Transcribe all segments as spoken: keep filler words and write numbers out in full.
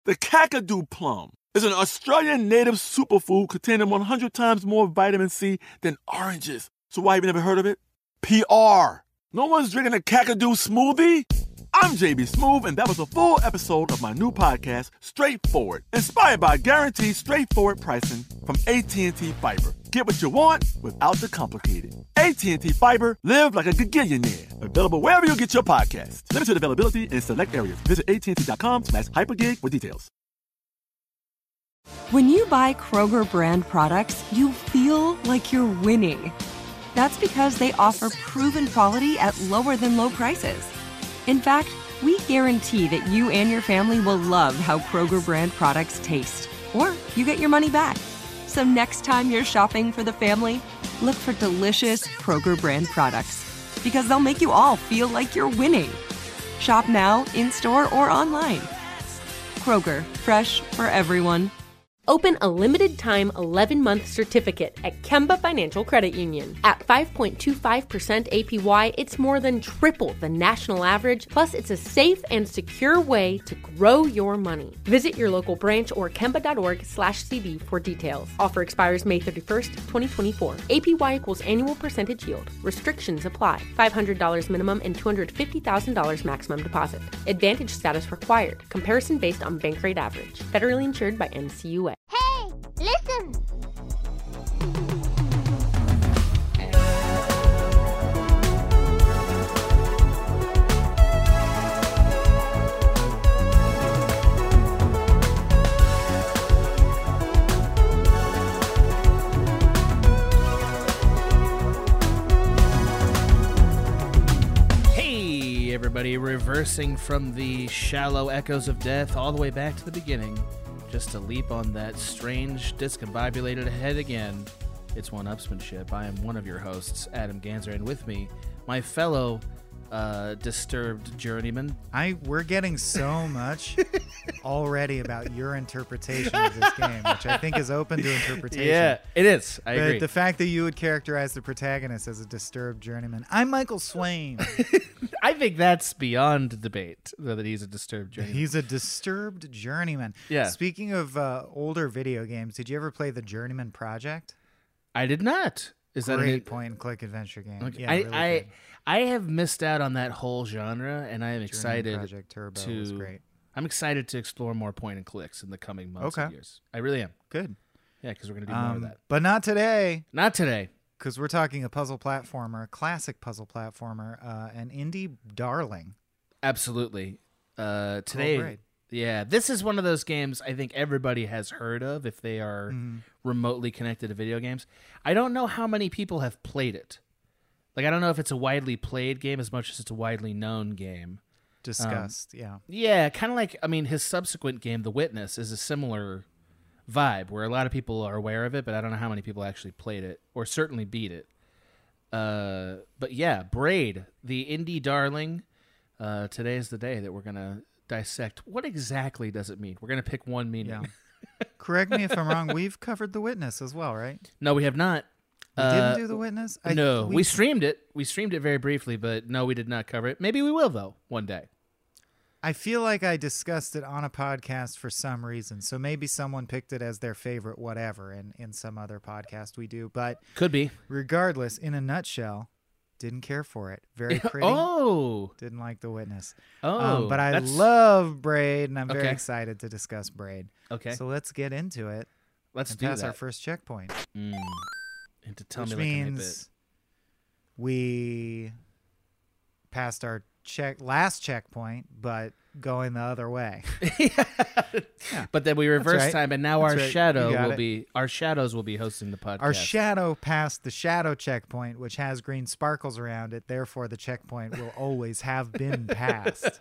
The Kakadu plum is an Australian native superfood containing one hundred times more vitamin C than oranges. So why have you never heard of it? P R. No one's drinking a Kakadu smoothie? I'm J B Smoove, and that was a full episode of my new podcast, Straightforward, inspired by guaranteed straightforward pricing from A T and T Fiber. Get what you want without the complicated. A T and T Fiber, live like a gigillionaire. Available wherever you get your podcasts. Limited availability in select areas. Visit AT&T.com slash hypergig for details. When you buy Kroger brand products, you feel like you're winning. That's because they offer proven quality at lower than low prices. In fact, we guarantee that you and your family will love how Kroger brand products taste, or you get your money back. So next time you're shopping for the family, look for delicious Kroger brand products, because they'll make you all feel like you're winning. Shop now, in-store, or online. Kroger, fresh for everyone. Open a limited-time eleven-month certificate at Kemba Financial Credit Union. At five point two five percent A P Y, it's more than triple the national average, plus it's a safe and secure way to grow your money. Visit your local branch or kemba.org slash CD for details. Offer expires May thirty-first, twenty twenty-four. A P Y equals annual percentage yield. Restrictions apply. five hundred dollars minimum and two hundred fifty thousand dollars maximum deposit. Advantage status required. Comparison based on bank rate average. Federally insured by N C U A. Hey, listen! Hey, everybody, reversing from the shallow echoes of death all the way back to the beginning. Just to leap on that strange discombobulated head again. It's one-upsmanship. I am one of your hosts, Adam Ganser, and with me, my fellow uh, disturbed journeyman. I we're getting so much already about your interpretation of this game, which I think is open to interpretation. Yeah, it is. I but agree. The fact that you would characterize the protagonist as a disturbed journeyman. I'm Michael Swain. I think that's beyond debate, that he's a disturbed journeyman. He's a disturbed journeyman. Yeah. Speaking of uh, older video games, did you ever play the Journeyman Project? I did not. Is that Great a point-and-click adventure game? Okay. Yeah, I, really I, good. I have missed out on that whole genre, and I am Journeyman excited Project Turbo to. was great. I'm excited to explore more point and clicks in the coming months Okay. and years. I really am. Good. Yeah, because we're gonna do more of Um, that. but not today. Not today. Because we're talking a puzzle platformer, a classic puzzle platformer, uh, an indie darling. Absolutely. Uh, today, great. yeah, this is one of those games I think everybody has heard of if they are Mm-hmm. remotely connected to video games. I don't know how many people have played it. Like, I don't know if it's a widely played game as much as it's a widely known game. Discussed, yeah. Yeah, kind of like, I mean, his subsequent game, The Witness, is a similar vibe where a lot of people are aware of it, but I don't know how many people actually played it or certainly beat it. Uh, but yeah, Braid, the indie darling. Uh, today is the day that we're going to dissect. What exactly does it mean? We're going to pick one meaning. Yeah. Correct me if I'm wrong. We've covered The Witness as well, right? No, we have not. We Uh, didn't do The Witness? I, no, we, we streamed it. We streamed it very briefly, but no, we did not cover it. Maybe we will, though, one day. I feel like I discussed it on a podcast for some reason. So maybe someone picked it as their favorite whatever in, in some other podcast we do. But Could be. regardless, in a nutshell, didn't care for it. Very pretty. Oh. Didn't like The Witness. Oh. Um, but I that's- love Braid, and I'm very Okay. excited to discuss Braid. Okay. So let's get into it Let's and do pass that. our first checkpoint. Mm. And to tell which me like I means we passed our check last checkpoint, but going the other way. But then we reverse right. time, and now That's our right. You shadow got will it. be our shadows will be hosting the podcast. Our shadow passed the shadow checkpoint, which has green sparkles around it. Therefore, the checkpoint will always have been passed.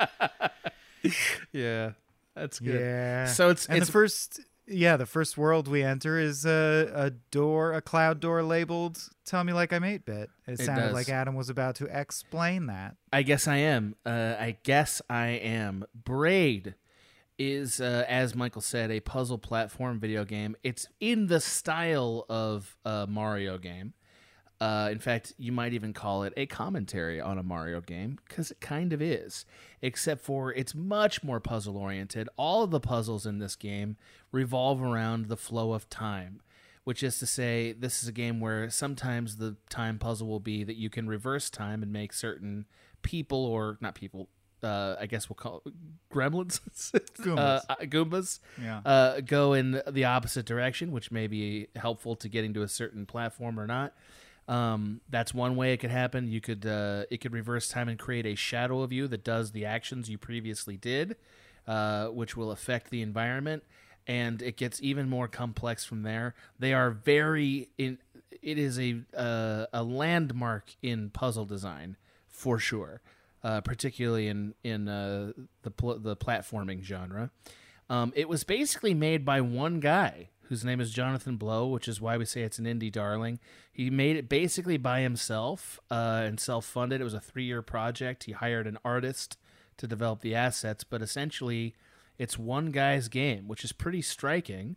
yeah, that's good. Yeah. So it's and it's the first. Yeah, the first world we enter is a, a door, a cloud door labeled "Tell me like I'm eight bit." It, It sounded does. like Adam was about to explain that. I guess I am. Uh, I guess I am. Braid is, uh, as Michael said, a puzzle platform video game. It's in the style of a Mario game. Uh, in fact, you might even call it a commentary on a Mario game, because it kind of is, except for it's much more puzzle-oriented. All of the puzzles in this game revolve around the flow of time, which is to say this is a game where sometimes the time puzzle will be that you can reverse time and make certain people, or not people, uh, I guess we'll call it gremlins, Goombas, uh, Goombas yeah. uh, go in the opposite direction, which may be helpful to getting to a certain platform or not. Um, that's one way it could happen. You could uh, it could reverse time and create a shadow of you that does the actions you previously did, uh, which will affect the environment, and it gets even more complex from there. They are very in. It is a uh, a landmark in puzzle design for sure, uh, particularly in in uh, the pl- the platforming genre. Um, it was basically made by one guy, whose name is Jonathan Blow, which is why we say it's an indie darling. He made it basically by himself uh, and self-funded. It was a three-year project. He hired an artist to develop the assets, but essentially it's one guy's game, which is pretty striking.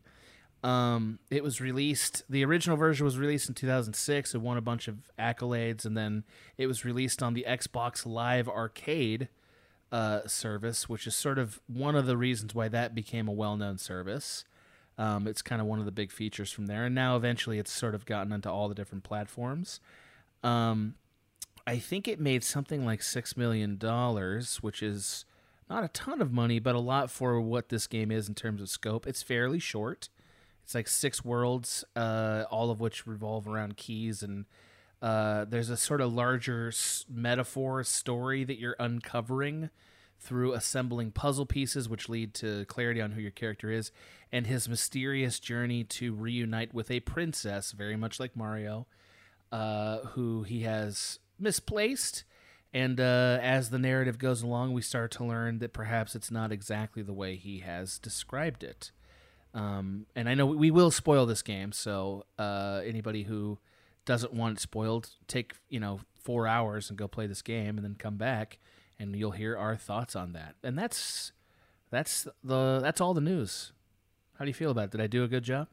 Um, it was released, the original version was released in two thousand six. It won a bunch of accolades, and then it was released on the Xbox Live Arcade uh, service, which is sort of one of the reasons why that became a well-known service. Um, it's kind of one of the big features from there. And now eventually it's sort of gotten onto all the different platforms. Um, I think it made something like six million dollars, which is not a ton of money, but a lot for what this game is in terms of scope. It's fairly short. It's like six worlds, uh, all of which revolve around keys. And uh, there's a sort of larger s- metaphor story that you're uncovering through assembling puzzle pieces, which lead to clarity on who your character is, and his mysterious journey to reunite with a princess, very much like Mario, uh, who he has misplaced. And uh, as the narrative goes along, we start to learn that perhaps it's not exactly the way he has described it. Um, and I know we will spoil this game, so uh, anybody who doesn't want it spoiled, take you know four hours and go play this game, and then come back, and you'll hear our thoughts on that. And that's that's the that's all the news. How do you feel about it? Did I do a good job?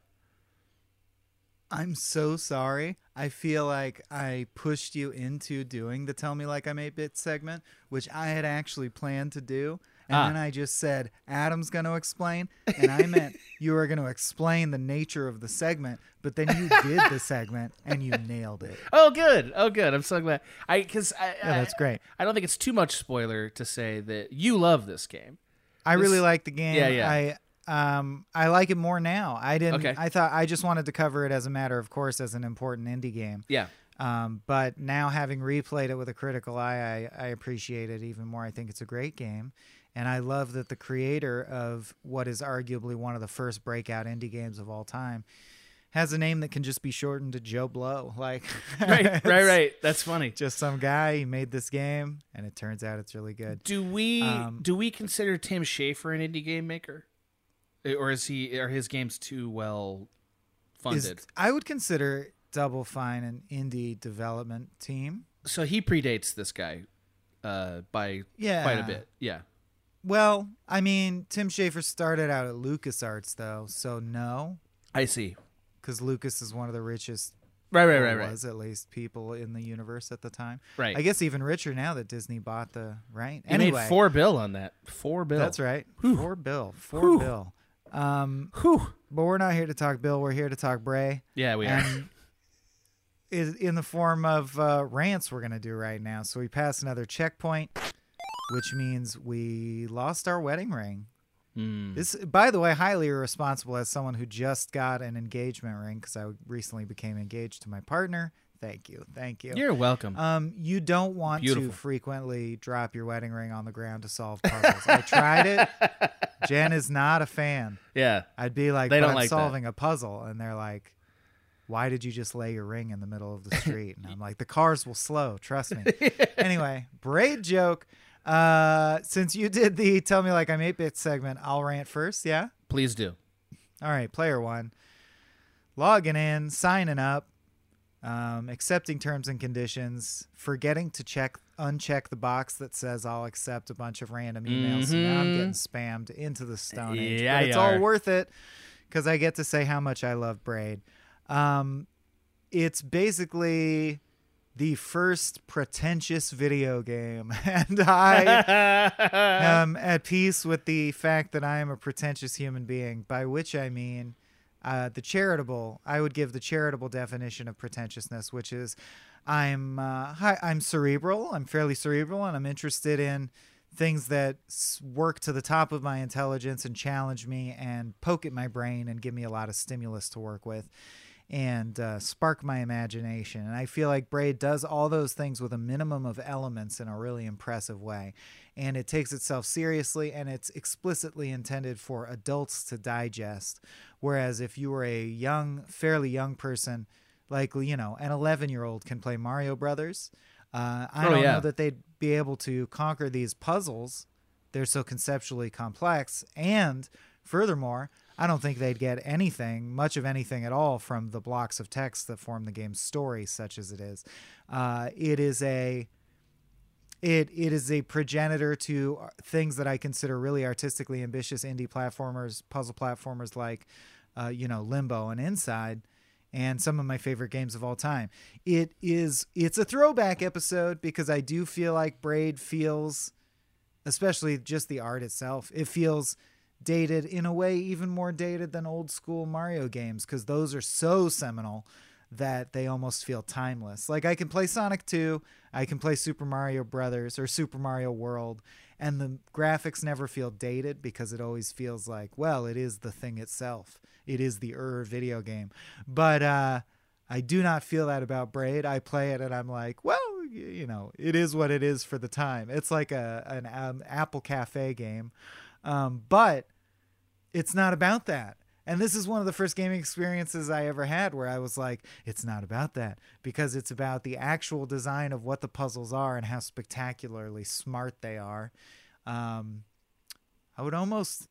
I'm so sorry. I feel like I pushed you into doing the Tell Me Like I'm eight bit segment, which I had actually planned to do. And Ah. then I just said, Adam's going to explain. And I meant you were going to explain the nature of the segment, but then you did the segment and you nailed it. Oh, good. Oh, good. I'm so glad. I because I, Yeah, that's I- great. I don't think it's too much spoiler to say that you love this game. I This- really like the game. Yeah, yeah. I um I like it more now. I didn't Okay. I thought I just wanted to cover it as a matter of course as an important indie game. Yeah. Um, but now having replayed it with a critical eye, I, I appreciate it even more. I think it's a great game. And I love that the creator of what is arguably one of the first breakout indie games of all time has a name that can just be shortened to Joe Blow. Like, Right, right, it's right. That's funny. Just some guy, he made this game, and it turns out it's really good. Do we Um, do we consider Tim Schafer an indie game maker, or is he are his games too well Is- funded? I would consider Double Fine an indie development team. So he predates this guy uh, by Yeah. quite a bit. Yeah. Well, I mean, Tim Schafer started out at LucasArts, though, so no, I see. because Lucas is one of the richest, Right, right, or right, right. was at least, people in the universe at the time. Right. I guess even richer now that Disney bought the right. He anyway, made four bill on that. Four bill. That's right. Whew. Four bill. Four Whew. bill. Um, Whew. but we're not here to talk Bill. We're here to talk Bray. Yeah, we are. and is in the form of uh, rants we're going to do right now. So we passed another checkpoint, which means we lost our wedding ring. Mm. This, by the way, highly irresponsible as someone who just got an engagement ring because I recently became engaged to my partner. Thank you. Thank you. You're welcome. Um, you don't want Beautiful. to frequently drop your wedding ring on the ground to solve puzzles. I tried it. Jen is not a fan. yeah. I'd be like, They but don't I'm like that. solving a puzzle. And they're like, why did you just lay your ring in the middle of the street? And I'm like, the cars will slow. Trust me. Anyway, braid joke. Uh, since you did the Tell Me Like I'm eight bit segment, I'll rant first. Yeah? Please do. All right, player one. Logging in, signing up, um, accepting terms and conditions, forgetting to check uncheck the box that says I'll accept a bunch of random emails. So now I'm Mhm. getting spammed into the Stone Age. Yeah, but it's you all are. worth it because I get to say how much I love Braid. Um, it's basically the first pretentious video game, and I am at peace with the fact that I am a pretentious human being, by which I mean uh, the charitable. I would give the charitable definition of pretentiousness, which is I'm uh, hi, I'm cerebral. I'm fairly cerebral, and I'm interested in things that work to the top of my intelligence and challenge me and poke at my brain and give me a lot of stimulus to work with and uh, spark my imagination. And I feel like Braid does all those things with a minimum of elements in a really impressive way. And it takes itself seriously, and it's explicitly intended for adults to digest. Whereas if you were a young, fairly young person, like, you know, an eleven-year-old can play Mario Brothers, uh, I oh, don't yeah. know that they'd be able to conquer these puzzles. They're so conceptually complex. And furthermore, I don't think they'd get anything, much of anything at all, from the blocks of text that form the game's story, such as it is. Uh, it is a it it is a progenitor to things that I consider really artistically ambitious indie platformers, puzzle platformers like, uh, you know, Limbo and Inside, and some of my favorite games of all time. It is it's a throwback episode because I do feel like Braid feels, especially just the art itself, it feels dated in a way even more dated than old school Mario games, because those are so seminal that they almost feel timeless. Like, I can play Sonic two, I can play Super Mario Brothers or Super Mario World, and the graphics never feel dated because it always feels like, well, it is the thing itself. It is the Ur video game. But uh, I do not feel that about Braid. I play it and I'm like, well, you know, it is what it is for the time. It's like a an um, Apple Cafe game. Um, but it's not about that. And this is one of the first gaming experiences I ever had where I was like, it's not about that, because it's about the actual design of what the puzzles are and how spectacularly smart they are. Um, I would almost,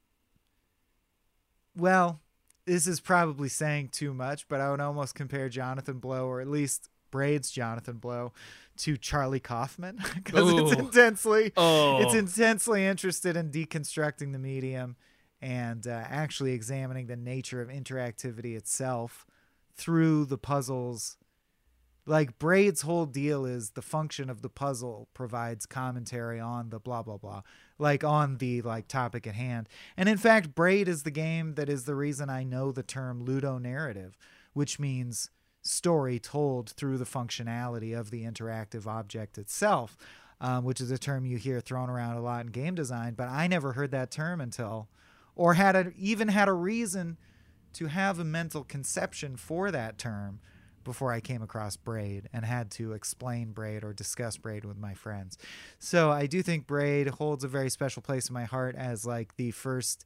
well, this is probably saying too much, but I would almost compare Jonathan Blow, or at least Braid's Jonathan Blow, to Charlie Kaufman, because it's intensely oh. it's intensely interested in deconstructing the medium and uh, actually examining the nature of interactivity itself through the puzzles. Like, Braid's whole deal is the function of the puzzle provides commentary on the blah, blah, blah, like on the like topic at hand. And in fact, Braid is the game that is the reason I know the term ludonarrative, which means story told through the functionality of the interactive object itself, um, which is a term you hear thrown around a lot in game design. But I never heard that term until, or had a, even had a reason to have a mental conception for that term before I came across Braid and had to explain Braid or discuss Braid with my friends. So I do think Braid holds a very special place in my heart as like the first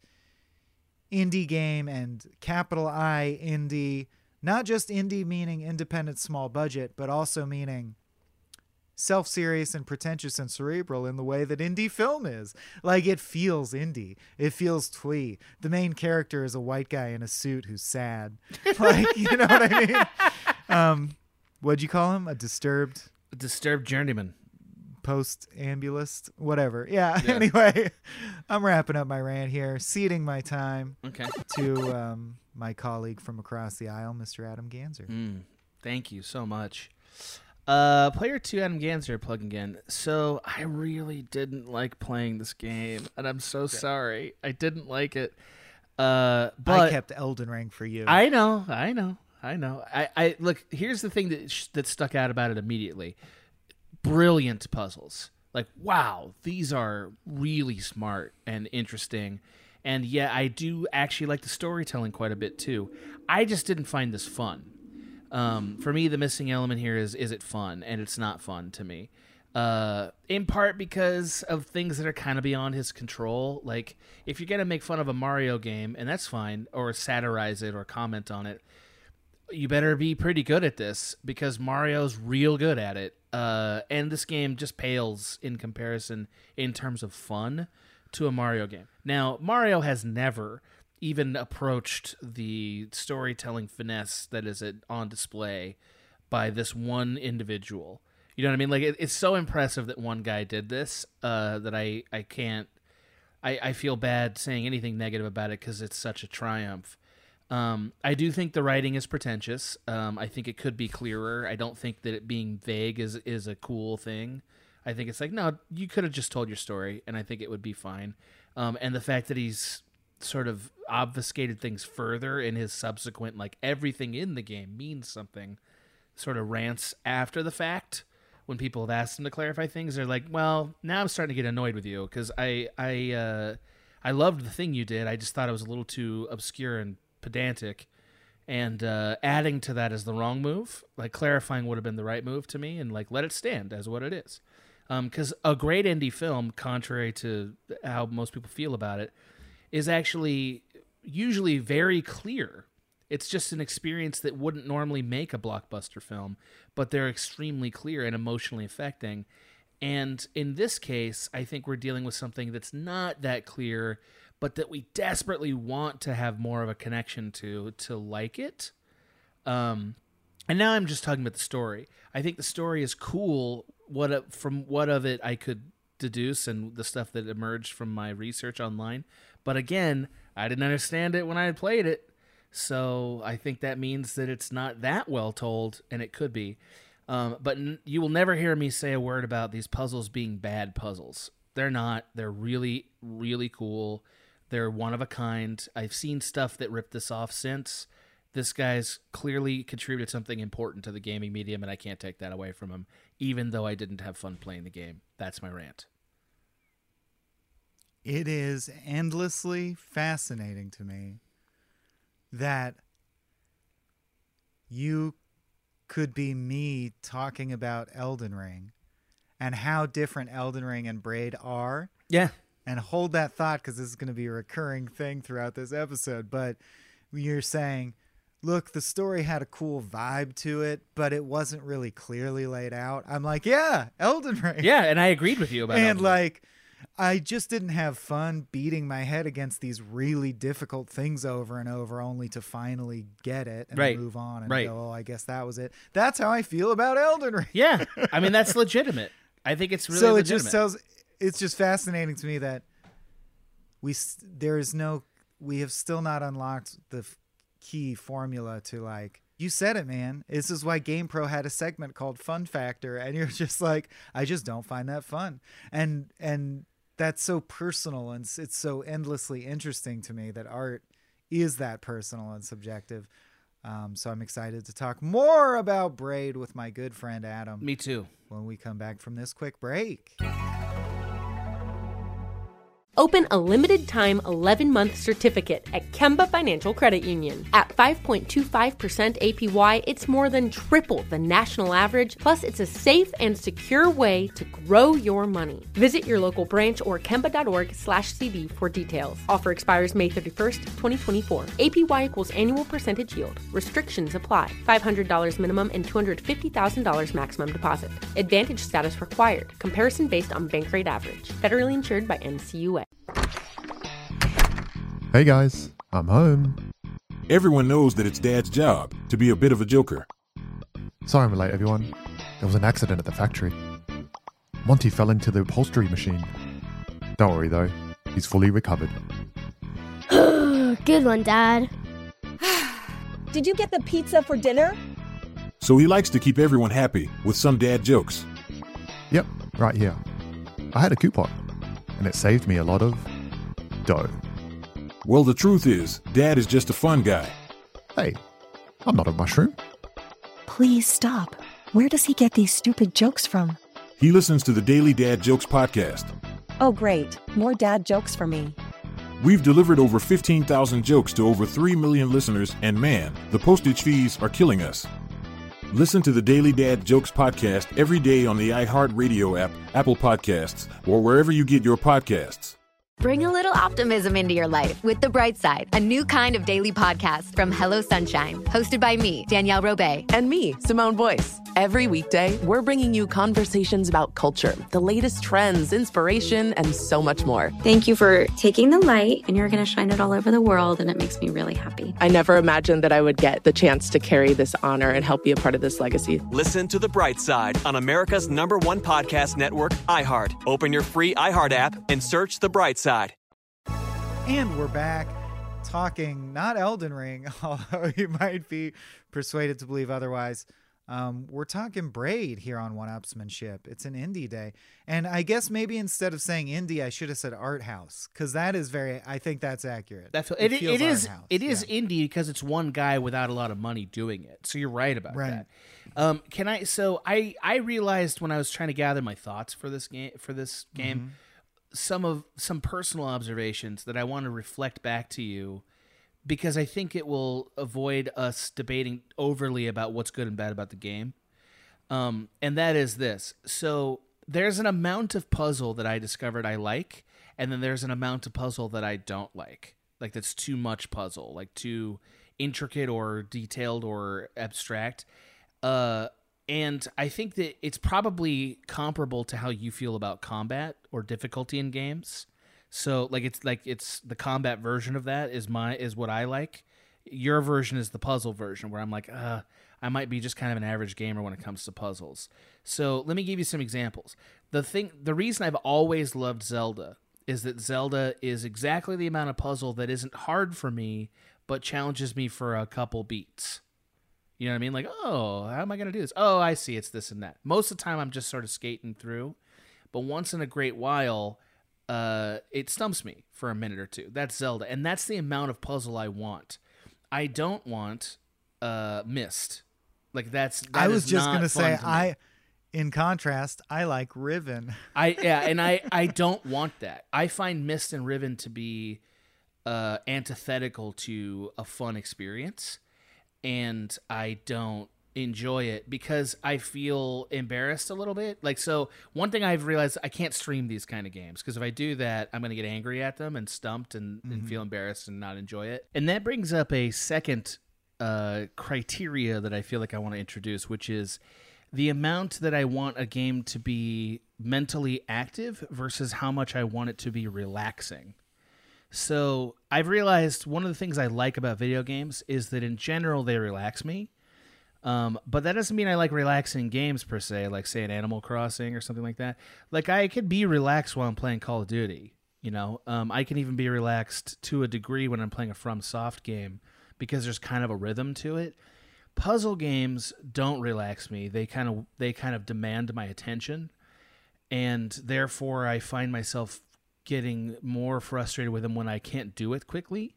indie game, and capital I indie, not just indie meaning independent small budget, but also meaning self-serious and pretentious and cerebral in the way that indie film is. Like, it feels indie. It feels twee. The main character is a white guy in a suit who's sad. Like, you know what I mean? Um, what'd you call him? A disturbed... A disturbed journeyman. Post-ambulist? Whatever. Yeah, yeah. Anyway, I'm wrapping up my rant here, ceding my time okay. to um, my colleague from across the aisle, Mister Adam Ganzer. Mm, thank you so much. Uh, player two, Adam Ganzer, plugging in. So I really didn't like playing this game, and I'm so sorry. I didn't like it. Uh, but I kept Elden Ring for you. I know, I know, I know. I, I look. Here's the thing that sh- that stuck out about it immediately. Brilliant puzzles. Like, wow, these are really smart and interesting. And yeah, I do actually like the storytelling quite a bit too. I just didn't find this fun. Um, for me, the missing element here is, is it fun? And it's not fun to me. Uh, in part because of things that are kind of beyond his control. Like, if you're going to make fun of a Mario game, and that's fine, or satirize it or comment on it, you better be pretty good at this, because Mario's real good at it. Uh, and this game just pales in comparison in terms of fun to a Mario game. Now, Mario has never even approached the storytelling finesse that is on display by this one individual. You know what I mean? Like, it, it's so impressive that one guy did this uh, that I, I can't... I, I feel bad saying anything negative about it because it's such a triumph. Um, I do think the writing is pretentious. Um, I think it could be clearer. I don't think that it being vague is is a cool thing. I think it's like, no, you could have just told your story, and I think it would be fine. Um, and the fact that he's sort of obfuscated things further in his subsequent, like, everything in the game means something, sort of rants after the fact when people have asked him to clarify things. They're like, well, now I'm starting to get annoyed with you because I, I, uh, I loved the thing you did. I just thought it was a little too obscure and pedantic, and uh, adding to that is the wrong move. Like, clarifying would have been the right move to me, and like, let it stand as what it is. Because um, a great indie film, contrary to how most people feel about it, is actually usually very clear. It's just an experience that wouldn't normally make a blockbuster film, but they're extremely clear and emotionally affecting. And in this case, I think we're dealing with something that's not that clear, but that we desperately want to have more of a connection to, to like it. Um, and now I'm just talking about the story. I think the story is cool. What from what of it I could deduce and the stuff that emerged from my research online. But again, I didn't understand it when I had played it. So I think that means that it's not that well told, and it could be. Um, but n- you will never hear me say a word about these puzzles being bad puzzles. They're not. They're really, really cool. They're one of a kind. I've seen stuff that ripped this off since. This guy's clearly contributed something important to the gaming medium, and I can't take that away from him, even though I didn't have fun playing the game. That's my rant. It is endlessly fascinating to me that you could be me talking about Elden Ring and how different Elden Ring and Braid are. Yeah. And hold that thought, because this is going to be a recurring thing throughout this episode. But you're saying, look, the story had a cool vibe to it, but it wasn't really clearly laid out. I'm like, yeah, Elden Ring. Yeah, and I agreed with you about And Elden Ring. like, I just didn't have fun beating my head against these really difficult things over and over, only to finally get it and Right. move on and Right. go, oh, I guess that was it. That's how I feel about Elden Ring. Yeah, I mean, that's legitimate. I think it's really so legitimate. it just tells, it's just fascinating to me that we there is no, we have still not unlocked the f- key formula to, like, you said it, man. This is why GamePro had a segment called Fun Factor, and you're just like, I just don't find that fun. And and that's so personal, and it's, it's so endlessly interesting to me that art is that personal and subjective. Um, so I'm excited to talk more about Braid with my good friend Adam. Me too. When we come back from this quick break. Open a limited-time eleven-month certificate at Kemba Financial Credit Union. At five point two five percent A P Y, it's more than triple the national average, plus it's a safe and secure way to grow your money. Visit your local branch or kemba.org slash CD for details. Offer expires May thirty-first, twenty twenty-four. A P Y equals annual percentage yield. Restrictions apply. five hundred dollars minimum and two hundred fifty thousand dollars maximum deposit. Advantage status required. Comparison based on bank rate average. Federally insured by N C U A. Hey guys, I'm home. Everyone knows that it's Dad's job to be a bit of a joker. Sorry I'm late, everyone. There was an accident at the factory. Monty fell into the upholstery machine. Don't worry though, he's fully recovered. Good one, Dad. Did you get the pizza for dinner? So he likes to keep everyone happy with some dad jokes. Yep, right here. I had a coupon, and it saved me a lot of dough. Well, the truth is, Dad is just a fun guy. Hey, I'm not a mushroom. Please stop. Where does he get these stupid jokes from? He listens to the Daily Dad Jokes podcast. Oh, great. More dad jokes for me. We've delivered over fifteen thousand jokes to over three million listeners, and man, the postage fees are killing us. Listen to the Daily Dad Jokes podcast every day on the iHeartRadio app, Apple Podcasts, or wherever you get your podcasts. Bring a little optimism into your life with The Bright Side, a new kind of daily podcast from Hello Sunshine, hosted by me, Danielle Robay. And me, Simone Boyce. Every weekday, we're bringing you conversations about culture, the latest trends, inspiration, and so much more. Thank you for taking the light, and you're going to shine it all over the world, and it makes me really happy. I never imagined that I would get the chance to carry this honor and help be a part of this legacy. Listen to The Bright Side on America's number one podcast network, iHeart. Open your free iHeart app and search The Bright Side. And we're back talking not Elden Ring, although you might be persuaded to believe otherwise. Um, we're talking Braid here on One-Upsmanship. It's an indie day. And I guess maybe instead of saying indie, I should have said art house, because that is very, I think that's accurate. That feel, it it, feels it is art house. it is Yeah. indie because it's one guy without a lot of money doing it. So you're right about Right. that. Um, can I? So I I realized when I was trying to gather my thoughts for this game for this game, Mm-hmm. some of some personal observations that I want to reflect back to you, because I think it will avoid us debating overly about what's good and bad about the game. Um, and that is this. So there's an amount of puzzle that I discovered I like, and then there's an amount of puzzle that I don't like. Like that's too much puzzle, like too intricate or detailed or abstract. Uh, and I think that it's probably comparable to how you feel about combat or difficulty in games. So like it's like it's the combat version of that is my is what I like. Your version is the puzzle version where I'm like, uh, I might be just kind of an average gamer when it comes to puzzles. So let me give you some examples. The thing, the reason I've always loved Zelda is that Zelda is exactly the amount of puzzle that isn't hard for me, but challenges me for a couple beats. You know what I mean? Like, oh, how am I going to do this? Oh, I see. It's this and that. Most of the time, I'm just sort of skating through. But once in a great while, uh, it stumps me for a minute or two. That's Zelda. And that's the amount of puzzle I want. I don't want uh, Myst. Like, that's that I was is just not going to say, fun to me. I, in contrast, I like Riven. I yeah, and I, I don't want that. I find Myst and Riven to be uh, antithetical to a fun experience. And I don't enjoy it because I feel embarrassed a little bit. Like, so one thing I've realized, I can't stream these kind of games because if I do that, I'm going to get angry at them and stumped and, Mm-hmm. and feel embarrassed and not enjoy it. And that brings up a second uh, criteria that I feel like I want to introduce, which is the amount that I want a game to be mentally active versus how much I want it to be relaxing. So I've realized one of the things I like about video games is that in general they relax me. Um, but that doesn't mean I like relaxing games per se, like say an Animal Crossing or something like that. Like I could be relaxed while I'm playing Call of Duty. You know, um, I can even be relaxed to a degree when I'm playing a FromSoft game because there's kind of a rhythm to it. Puzzle games don't relax me. They kind of they kind of demand my attention, and therefore I find myself getting more frustrated with them when I can't do it quickly.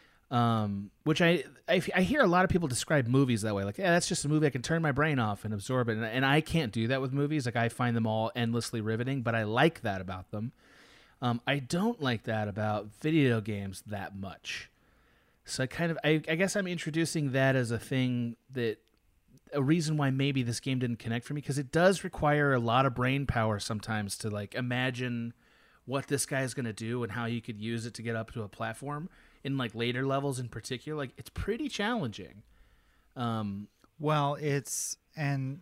Um, which I, I I hear a lot of people describe movies that way. Like, yeah, that's just a movie I can turn my brain off and absorb it. And, and I can't do that with movies. Like, I find them all endlessly riveting, but I like that about them. Um, I don't like that about video games that much. So I kind of, I, I guess I'm introducing that as a thing that, a reason why maybe this game didn't connect for me, because it does require a lot of brain power sometimes to like imagine what this guy is going to do and how you could use it to get up to a platform in like later levels in particular. Like it's pretty challenging. Um, Well, it's and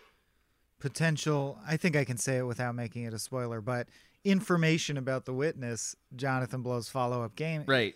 potential, I think I can say it without making it a spoiler, but information about The Witness, Jonathan Blow's follow-up game. Right.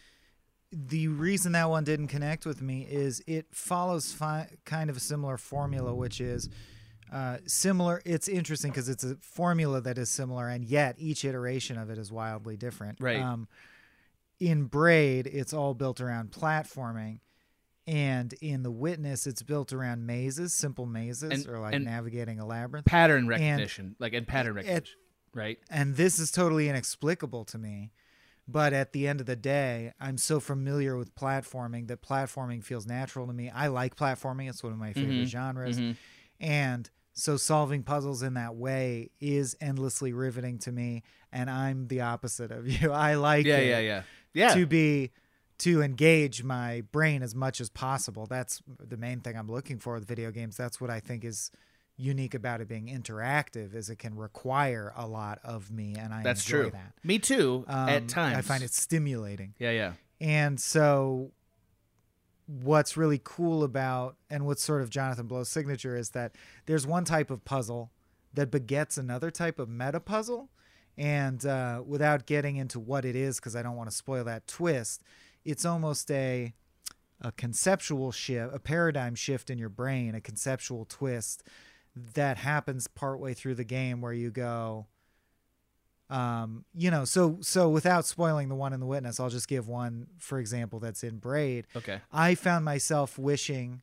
The reason that one didn't connect with me is it follows fi- kind of a similar formula, which is uh, similar. It's interesting because it's a formula that is similar, and yet each iteration of it is wildly different. Right. Um, in Braid, it's all built around platforming. And in The Witness, it's built around mazes, simple mazes, And- or like and navigating a labyrinth. pattern And recognition, like and pattern it- recognition, right? And this is totally inexplicable to me. But at the end of the day, I'm so familiar with platforming that platforming feels natural to me. I like platforming. It's one of my favorite Mhm. genres. Mhm. And so solving puzzles in that way is endlessly riveting to me. And I'm the opposite of you. I like Yeah, it yeah, yeah. Yeah. to be to engage my brain as much as possible. That's the main thing I'm looking for with video games. That's what I think is unique about it being interactive, is it can require a lot of me, and I That's enjoy true. that. Me too. Um, at times, I find it stimulating. Yeah, yeah. And so what's really cool about, and what's sort of Jonathan Blow's signature, is that there's one type of puzzle that begets another type of meta puzzle. And uh, without getting into what it is, because I don't want to spoil that twist, it's almost a a conceptual shift, a paradigm shift in your brain, a conceptual twist that happens partway through the game where you go, Um, you know, so so without spoiling the one in The Witness, I'll just give one, for example, that's in Braid. Okay. I found myself wishing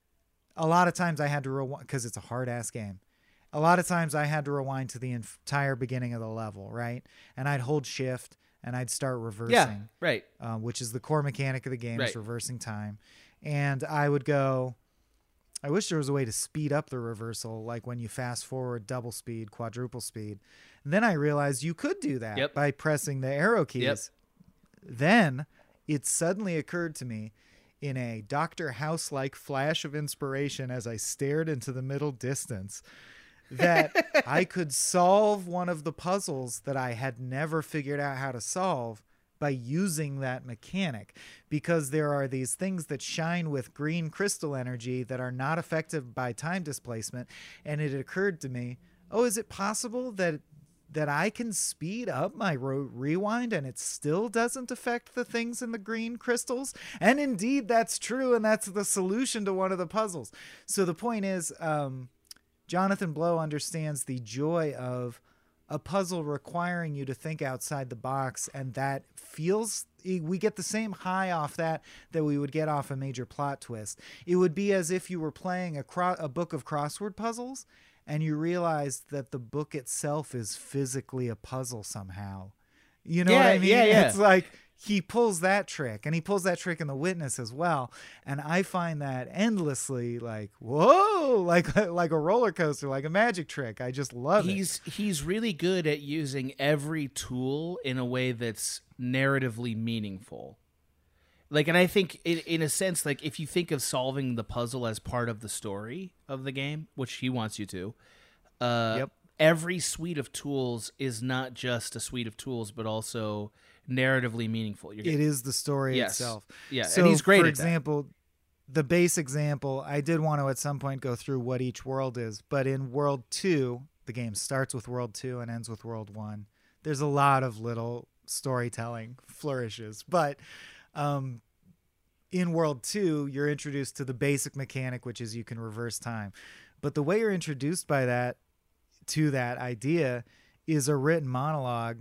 a lot of times I had to rewind because it's a hard ass game. A lot of times I had to rewind to the entire beginning of the level, right? And I'd hold shift and I'd start reversing. Yeah, right. Uh, which is the core mechanic of the game, right. is reversing time. And I would go, I wish there was a way to speed up the reversal, like when you fast forward double speed, quadruple speed. And then I realized you could do that yep. by pressing the arrow keys. Yep. Then it suddenly occurred to me in a Doctor House-like flash of inspiration as I stared into the middle distance that I could solve one of the puzzles that I had never figured out how to solve by using that mechanic, because there are these things that shine with green crystal energy that are not affected by time displacement. And it occurred to me, oh, is it possible that that I can speed up my ro- rewind and it still doesn't affect the things in the green crystals? And indeed, that's true. And that's the solution to one of the puzzles. So the point is, um, Jonathan Blow understands the joy of a puzzle requiring you to think outside the box, and that feels, we get the same high off that that we would get off a major plot twist. It would be as if you were playing a, cro- a book of crossword puzzles and you realized that the book itself is physically a puzzle somehow. You know yeah, what I mean? Yeah, yeah. It's like he pulls that trick, and he pulls that trick in The Witness as well. And I find that endlessly like, whoa, like like a roller coaster, like a magic trick. I just love he's, it. He's really good at using every tool in a way that's narratively meaningful. Like, and I think in, in a sense, like if you think of solving the puzzle as part of the story of the game, which he wants you to, uh, yep. every suite of tools is not just a suite of tools, but also narratively meaningful. You're it is the story yes. itself. Yeah, so and he's great for at example, that. The base example, I did want to at some point go through what each world is, but in World two, the game starts with World two and ends with World one. There's a lot of little storytelling flourishes, but um, in World two, you're introduced to the basic mechanic, which is you can reverse time. But the way you're introduced by that to that idea is a written monologue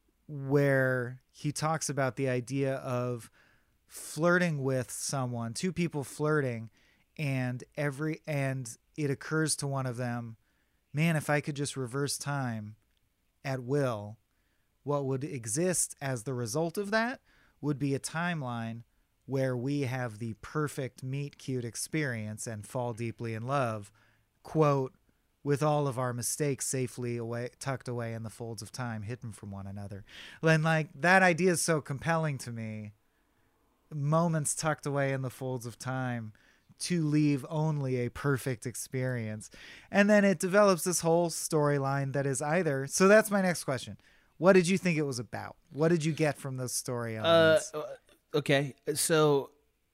where he talks about the idea of flirting with someone, two people flirting, and every and it occurs to one of them, man, if I could just reverse time at will, what would exist as the result of that would be a timeline where we have the perfect meet cute experience and fall deeply in love, quote, with all of our mistakes safely away, tucked away in the folds of time, hidden from one another. And like that idea is so compelling to me. Moments tucked away in the folds of time to leave only a perfect experience. And then it develops this whole storyline that is either, so that's my next question. What did you think it was about? What did you get from those story elements? Uh, okay. So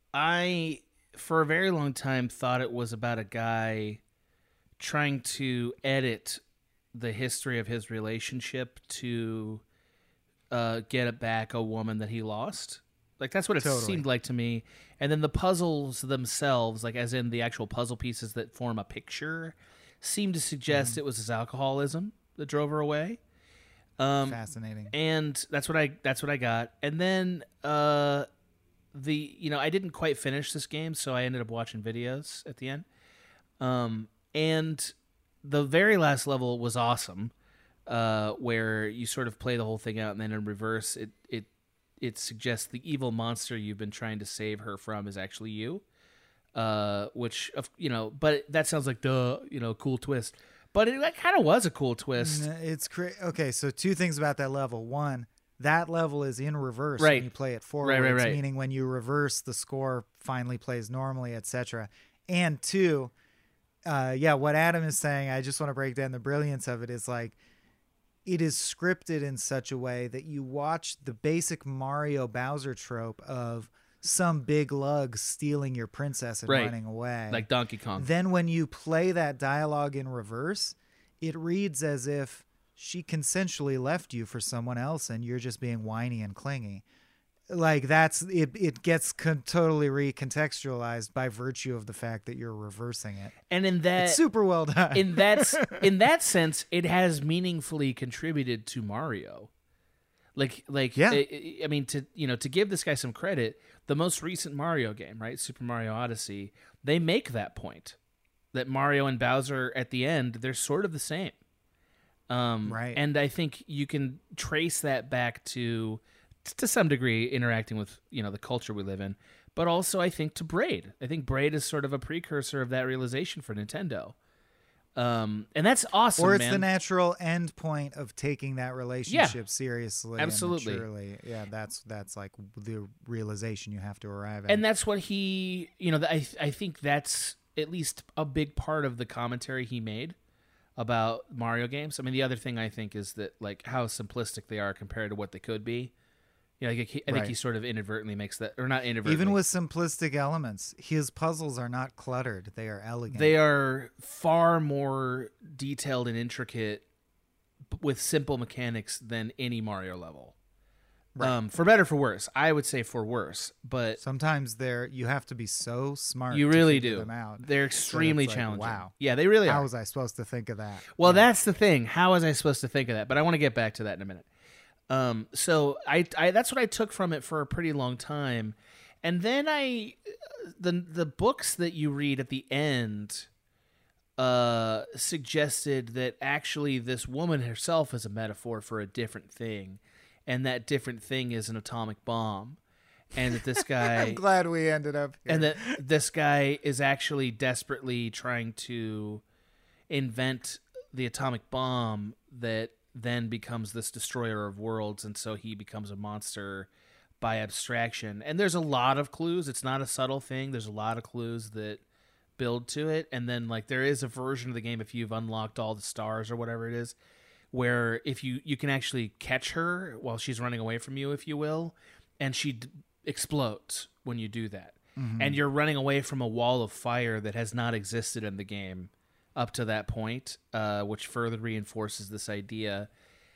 I, for a very long time, thought it was about a guy trying to edit the history of his relationship to uh, get back a woman that he lost. Like, that's what it Totally. seemed like to me. And then the puzzles themselves, like as in the actual puzzle pieces that form a picture, seem to suggest mm. it was his alcoholism that drove her away. Um, Fascinating. And that's what I that's what I got. And then uh, the you know I didn't quite finish this game, so I ended up watching videos at the end. Um, and the very last level was awesome, uh, where you sort of play the whole thing out, and then in reverse, it it it suggests the evil monster you've been trying to save her from is actually you. Uh, which of you know, but that sounds like duh, you know, cool twist. But it like, kind of was a cool twist. It's cra- okay. So two things about that level. One, that level is in reverse right. when you play it forwards, right, right, right. meaning when you reverse, the score finally plays normally, et cetera. And two, uh, yeah, what Adam is saying, I just want to break down the brilliance of it. Is like it is scripted in such a way that you watch the basic Mario Bowser trope of some big lug stealing your princess and right. running away. Like Donkey Kong. Then when you play that dialogue in reverse, it reads as if she consensually left you for someone else and you're just being whiny and clingy. like that's it. It gets con- totally recontextualized by virtue of the fact that you're reversing it. And in that, it's super well done. in that in that sense, it has meaningfully contributed to Mario. Like, like, yeah. I, I mean, to you know, to give this guy some credit, the most recent Mario game, right, Super Mario Odyssey, they make that point that Mario and Bowser at the end, they're sort of the same. Um, right. And I think you can trace that back to, to some degree, interacting with, you know, the culture we live in, but also I think to Braid. I think Braid is sort of a precursor of that realization for Nintendo. Um, and that's awesome, Or it's man. the natural end point of taking that relationship Yeah, seriously. absolutely. And maturely. Yeah, that's that's like the realization you have to arrive at. And that's what he, you know, I I think that's at least a big part of the commentary he made about Mario games. I mean, the other thing I think is that like how simplistic they are compared to what they could be. You know, like, he, I think Right. he sort of inadvertently makes that, or not inadvertently. Even with simplistic elements, his puzzles are not cluttered. They are elegant. They are far more detailed and intricate b- with simple mechanics than any Mario level. Right. Um, for better, for worse. I would say for worse, but sometimes they're you have to be so smart. you to really figure do. them out. They're that extremely it's like, challenging. wow. Yeah, they really How are. was I supposed to think of that? Well, Yeah. that's the thing. How was I supposed to think of that? But I want to get back to that in a minute. Um, so I, I, that's what I took from it for a pretty long time. And then I, the, the books that you read at the end, uh, suggested that actually this woman herself is a metaphor for a different thing. And that different thing is an atomic bomb. And that this guy, I'm glad we ended up here. and that this guy is actually desperately trying to invent the atomic bomb that then becomes this destroyer of worlds, and so he becomes a monster by abstraction. And there's a lot of clues. It's not a subtle thing. There's a lot of clues that build to it. And then like there is a version of the game, if you've unlocked all the stars or whatever it is, where if you you can actually catch her while she's running away from you, if you will, and she d- explodes when you do that. Mhm. And you're running away from a wall of fire that has not existed in the game up to that point, uh, which further reinforces this idea.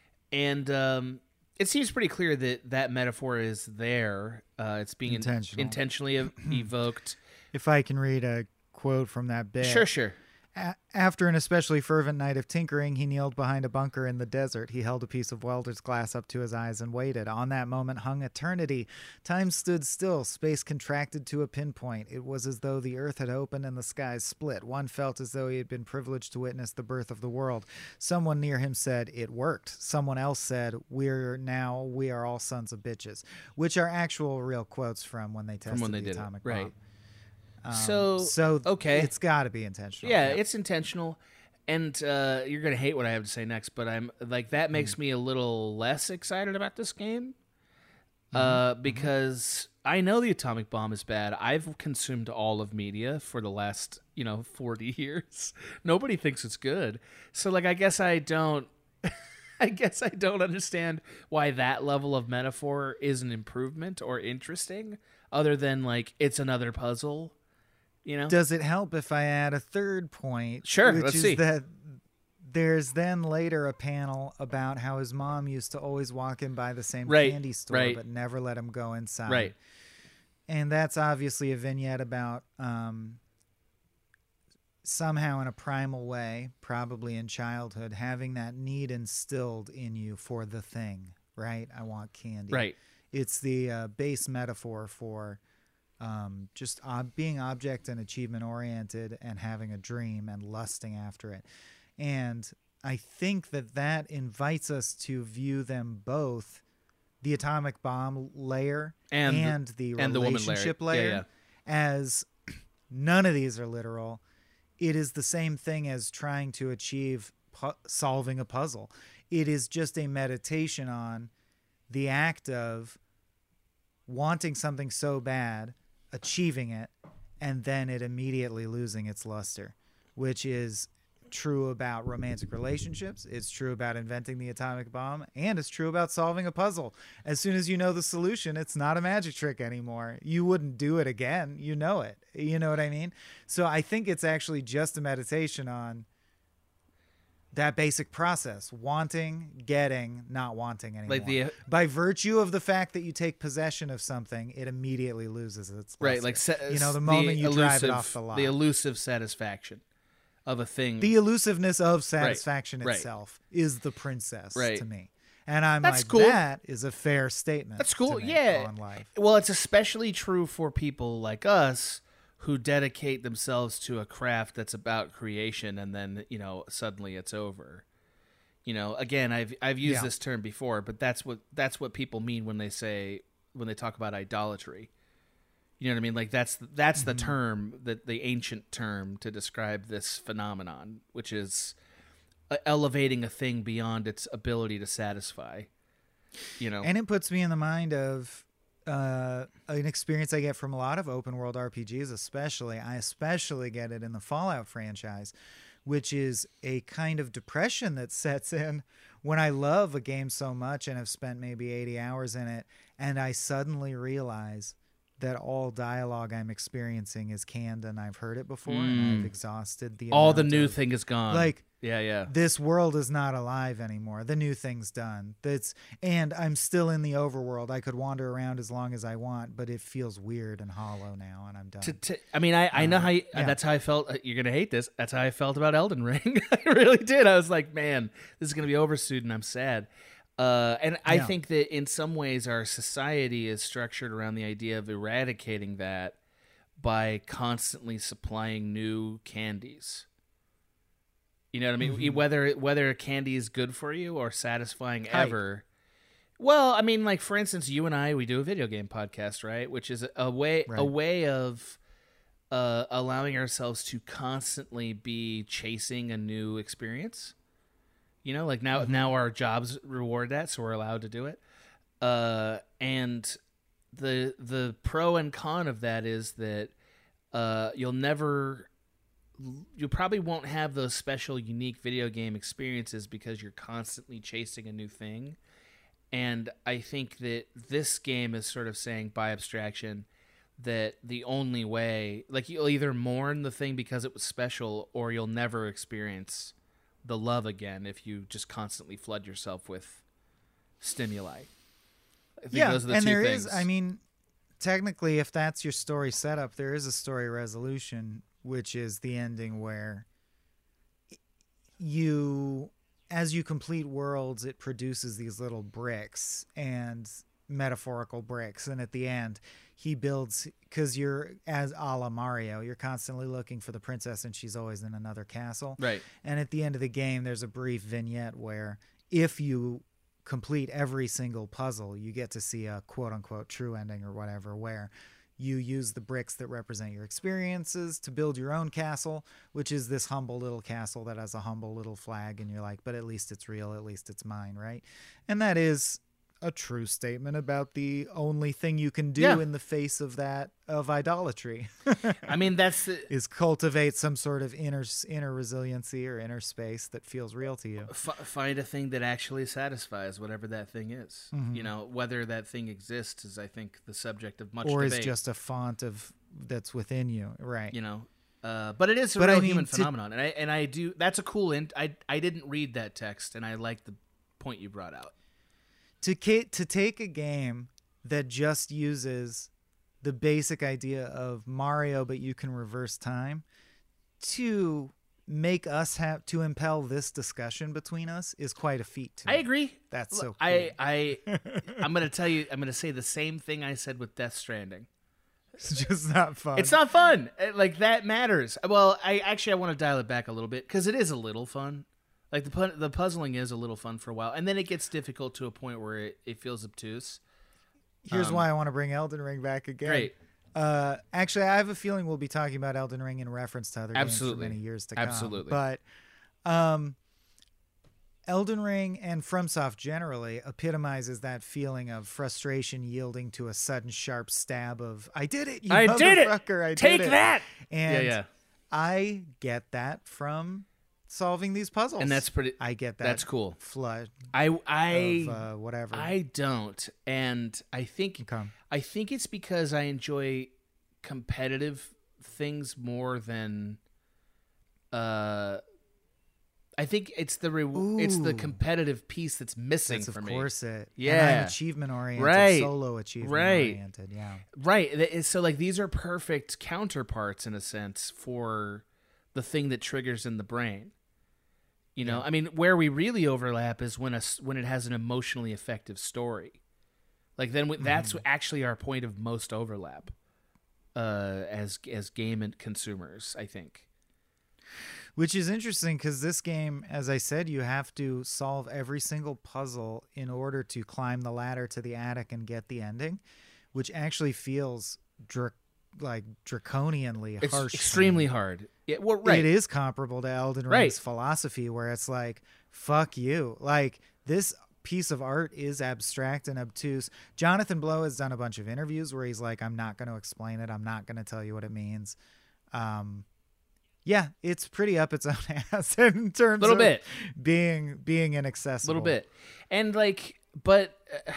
And um, it seems pretty clear that that metaphor is there. Uh, it's being in- Intentional. intentionally ev- evoked. If I can read a quote from that bit. Sure, sure. A- After an especially fervent night of tinkering, he kneeled behind a bunker in the desert. He held a piece of welder's glass up to his eyes and waited. On that moment hung eternity. Time stood still. Space contracted to a pinpoint. It was as though the earth had opened and the skies split. One felt as though he had been privileged to witness the birth of the world. Someone near him said, "It worked." Someone else said, "We're now, we are all sons of bitches," which are actual real quotes from when they tested From when they the did it, atomic right. bomb. Um, So, so okay. it's got to be intentional. Yeah, Yep. it's intentional. And uh, you're going to hate what I have to say next, but I'm like, that makes Hmm. me a little less excited about this game. Mm-hmm. Uh, because I know the atomic bomb is bad. I've consumed all of media for the last, you know, forty years. Nobody thinks it's good. So like, I guess I don't, I guess I don't understand why that level of metaphor is an improvement or interesting other than like, it's another puzzle, you know? Does it help if I add a third point? Sure, which let's is see. that there's then later a panel about how his mom used to always walk him by the same Right, candy store, right. but never let him go inside. Right. And that's obviously a vignette about um, somehow in a primal way, probably in childhood, having that need instilled in you for the thing, right? I want candy. Right. It's the uh, base metaphor for um, just ob- being object and achievement oriented and having a dream and lusting after it. And I think that that invites us to view them both, the atomic bomb layer And the- and the, and the woman layer. relationship Yeah, layer, yeah. as none of these are literal. It is the same thing as trying to achieve pu- solving a puzzle. It is just a meditation on the act of wanting something so bad, achieving it, and then it immediately losing its luster, which is true about romantic relationships. It's true about inventing the atomic bomb, and it's true about solving a puzzle. As soon as you know the solution, it's not a magic trick anymore. You wouldn't do it again. You know it. You know what I mean? So I think it's actually just a meditation on that basic process: wanting, getting, not wanting anymore. Like the- by virtue of the fact that you take possession of something, it immediately loses its Right, luster. like sa- you know, the moment you drive it elusive- off the lot. the elusive satisfaction of a thing. The elusiveness of satisfaction Right, itself is the princess Right. to me. And I'm That's like, cool. that is a fair statement. That's cool. to make Yeah. on life. Well, it's especially true for people like us who dedicate themselves to a craft that's about creation, and then, you know, suddenly it's over. You know, again, I've I've used Yeah. this term before, but that's what that's what people mean when they say when they talk about idolatry. You know what I mean? Like that's that's Mm-hmm. the term, that the ancient term to describe this phenomenon, which is uh, elevating a thing beyond its ability to satisfy. You know, And it puts me in the mind of uh, an experience I get from a lot of open world R P Gs, especially. I especially get it in the Fallout franchise, which is a kind of depression that sets in when I love a game so much and have spent maybe eighty hours in it, and I suddenly realize that all dialogue I'm experiencing is canned and I've heard it before and Mm. I've exhausted the all the amount new of- thing is gone. Like, yeah, yeah. this world is not alive anymore. The new thing's done. That's and I'm still in the overworld. I could wander around as long as I want, but it feels weird and hollow now, and I'm done. To, to, I mean, I, I know Um, how you, yeah. that's how I felt. You're gonna hate this. That's how I felt about Elden Ring. I really did. I was like, man, this is gonna be over soon, and I'm sad. Uh, and I Yeah. think that in some ways our society is structured around the idea of eradicating that by constantly supplying new candies. You know what I mean? Mhm. Whether whether a candy is good for you or satisfying Hype. ever. Well, I mean, like for instance, you and I, we do a video game podcast, right? Which is a way a Right. way of uh, allowing ourselves to constantly be chasing a new experience. You know, like now now our jobs reward that, so we're allowed to do it. Uh, and the the pro and con of that is that uh, you'll never you probably won't have those special unique video game experiences because you're constantly chasing a new thing. And I think that this game is sort of saying by abstraction that the only way, like you'll either mourn the thing because it was special or you'll never experience the love again if you just constantly flood yourself with stimuli. I think yeah, those are the and two there things. is. I mean, technically, if that's your story setup, there is a story resolution, which is the ending where you, as you complete worlds, it produces these little bricks and metaphorical bricks, and at the end, he builds, because you're as a la Mario, you're constantly looking for the princess, and she's always in another castle. Right. And at the end of the game, there's a brief vignette where if you complete every single puzzle, you get to see a quote-unquote true ending or whatever, where you use the bricks that represent your experiences to build your own castle, which is this humble little castle that has a humble little flag, and you're like, but at least it's real, at least it's mine, right? And that is a true statement about the only thing you can do Yeah. in the face of that, of idolatry. I mean, that's the, is cultivate some sort of inner inner resiliency or inner space that feels real to you. F- find a thing that actually satisfies whatever that thing is. Mhm. You know, whether that thing exists is, I think, the subject of much or debate. is just a font of that's within you, right? You know, uh, but it is a But real I mean, human to- phenomenon, and I and I do. That's a cool. In, I I didn't read that text, and I like the point you brought out. To ca- to take a game that just uses the basic idea of Mario, but you can reverse time, to make us have to impel this discussion between us is quite a feat to me. I agree. That's Look, so cool. I I I'm gonna tell you. I'm gonna say the same thing I said with Death Stranding. It's just not fun. It's not fun. Uh, Like that matters. Well, I actually I want to dial it back a little bit because it is a little fun. Like the pu- the puzzling is a little fun for a while, and then it gets difficult to a point where it, it feels obtuse. Here's Um, why I want to bring Elden Ring back again. Great. Uh, actually, I have a feeling we'll be talking about Elden Ring in reference to other Absolutely. games for many years to come. Absolutely. But um, Elden Ring and FromSoft generally epitomizes that feeling of frustration yielding to a sudden sharp stab of "I did it, you I did it! motherfucker, I Take did it." that! And Yeah, yeah. I get that from solving these puzzles, And that's pretty. I get that. That's cool. Flood. I I of, uh, whatever. I don't, and I think Okay. I think it's because I enjoy competitive things more than. Uh, I think it's the re- it's the competitive piece that's missing That's for of me. course it. Yeah, And I'm achievement oriented, right. solo achievement right. oriented. Yeah, right. Th- So like these are perfect counterparts in a sense for the thing that triggers in the brain. You know, Yeah. I mean, where we really overlap is when a s- when it has an emotionally effective story. Like then we, that's Mhm. actually our point of most overlap uh, as as game and consumers, I think. which is interesting because this game, as I said, you have to solve every single puzzle in order to climb the ladder to the attic and get the ending, which actually feels dra- like draconianly It's harsh. to extremely me. hard. Yeah, well, right. It is comparable to Elden Ring's Right. philosophy, where it's like, fuck you. Like, this piece of art is abstract and obtuse. Jonathan Blow has done a bunch of interviews where he's like, I'm not going to explain it. I'm not going to tell you what it means. Um, yeah, it's pretty up its own ass in terms Little of bit. being being inaccessible. A little bit. And like, but uh,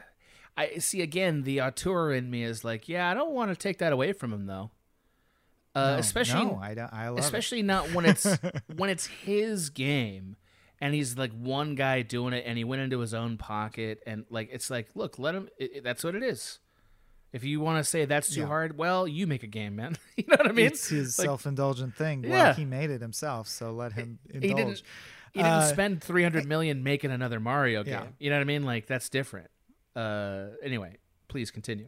I see again, the auteur in me is like, yeah, I don't want to take that away from him though. Uh, No, especially, no, I don't- I love it. especially not when it's when it's his game and he's like one guy doing it and he went into his own pocket and like it's like, look, let him. It, it- that's what it is. If you want to say that's too Yeah. hard, well, you make a game, man. You know what I mean? It's his Like, self-indulgent thing. Yeah. Well, he made it himself, so let him indulge. He didn't. He didn't Uh, spend three hundred million making another Mario game. Yeah. You know what I mean? Like that's different. Uh, anyway, please continue.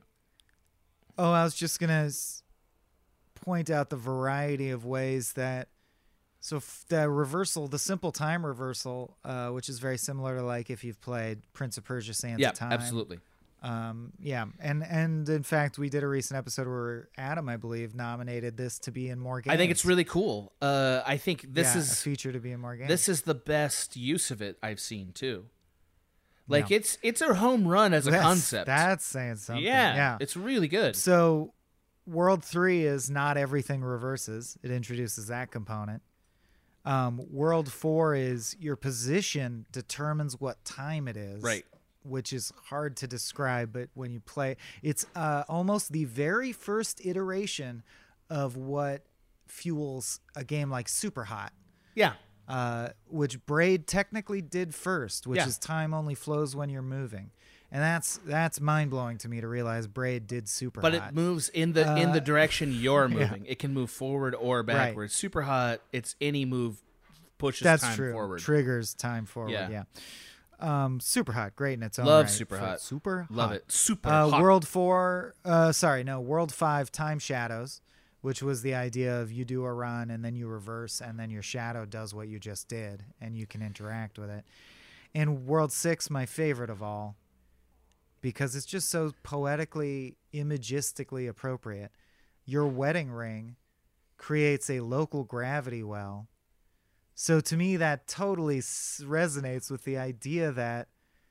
Oh, I was just gonna s- point out the variety of ways that. So f- the reversal, the simple time reversal, uh, which is very similar to like if you've played Prince of Persia: Sands Yeah, of Time. absolutely. Um, yeah, and and in fact, we did a recent episode where Adam, I believe, nominated this to be in more games. I think it's really cool. Uh, I think this Yeah, is a feature to be in more games. This is the best use of it I've seen too. Like Yeah. it's it's a home run as a That's- concept. That's saying something. Yeah, yeah, it's really good. So, World three is not everything reverses. It introduces that component. Um, World four is your position determines what time it is. Right. Which is hard to describe, but when you play, it's uh, almost the very first iteration of what fuels a game like Super Hot. Yeah. Uh, which Braid technically did first, which Yeah. is time only flows when you're moving. And that's that's mind blowing to me to realize Braid did Super But Hot. it moves in the in the Uh, direction you're yeah. moving. It can move forward or backwards. Super Hot, it's any move pushes That's time true. forward. Triggers time forward. Yeah. Yeah. Um, Super Hot, great in its own Love right. Super For- Hot. Super Love hot. it. Super uh, hot. World four, uh, sorry, no, World five, Time Shadows, which was the idea of you do a run and then you reverse and then your shadow does what you just did and you can interact with it. And World six, my favorite of all, because it's just so poetically, imagistically appropriate. Your wedding ring creates a local gravity well. So to me, that totally s- resonates with the idea that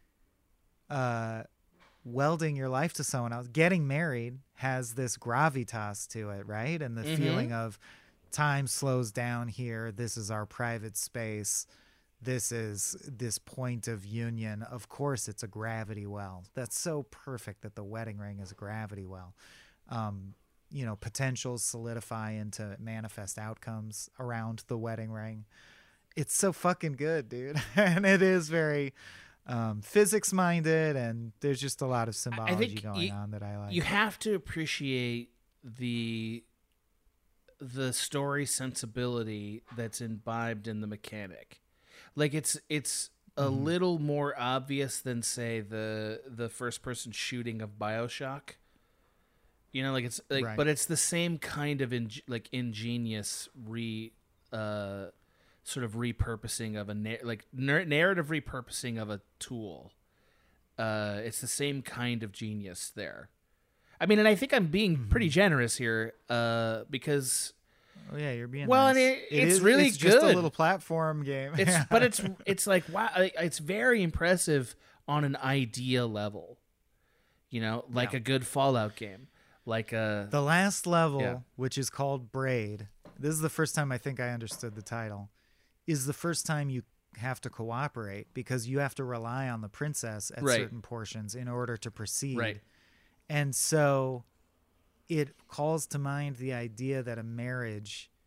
uh, welding your life to someone else, getting married, has this gravitas to it, right? And the Mhm. feeling of time slows down here. This is our private space. This is this point of union. Of course, it's a gravity well. That's so perfect that the wedding ring is a gravity well. Um, you know, potentials solidify into manifest outcomes around the wedding ring. It's so fucking good, dude. And it is very um, physics minded, and there's just a lot of symbology I think going you, on that I like. You have to appreciate the the story sensibility that's imbibed in the mechanic. Like it's it's a Mhm. little more obvious than say the the first person shooting of BioShock. You know, like it's like, Right. but it's the same kind of ing- like ingenious re uh sort of repurposing of a na- like nar- narrative repurposing of a tool. Uh, it's the same kind of genius there. I mean, and I think I'm being pretty generous here, uh, because Oh yeah, you're being well, nice. and it, It it's is- really it's good. just a little platform game. It's but it's it's like wow, like, it's very impressive on an idea level. You know, like Yeah. a good Fallout game, like a The last level, Yeah. which is called Braid, this is the first time I think I understood the title, is the first time you have to cooperate because you have to rely on the princess at Right. certain portions in order to proceed. Right. And so it calls to mind the idea that a marriage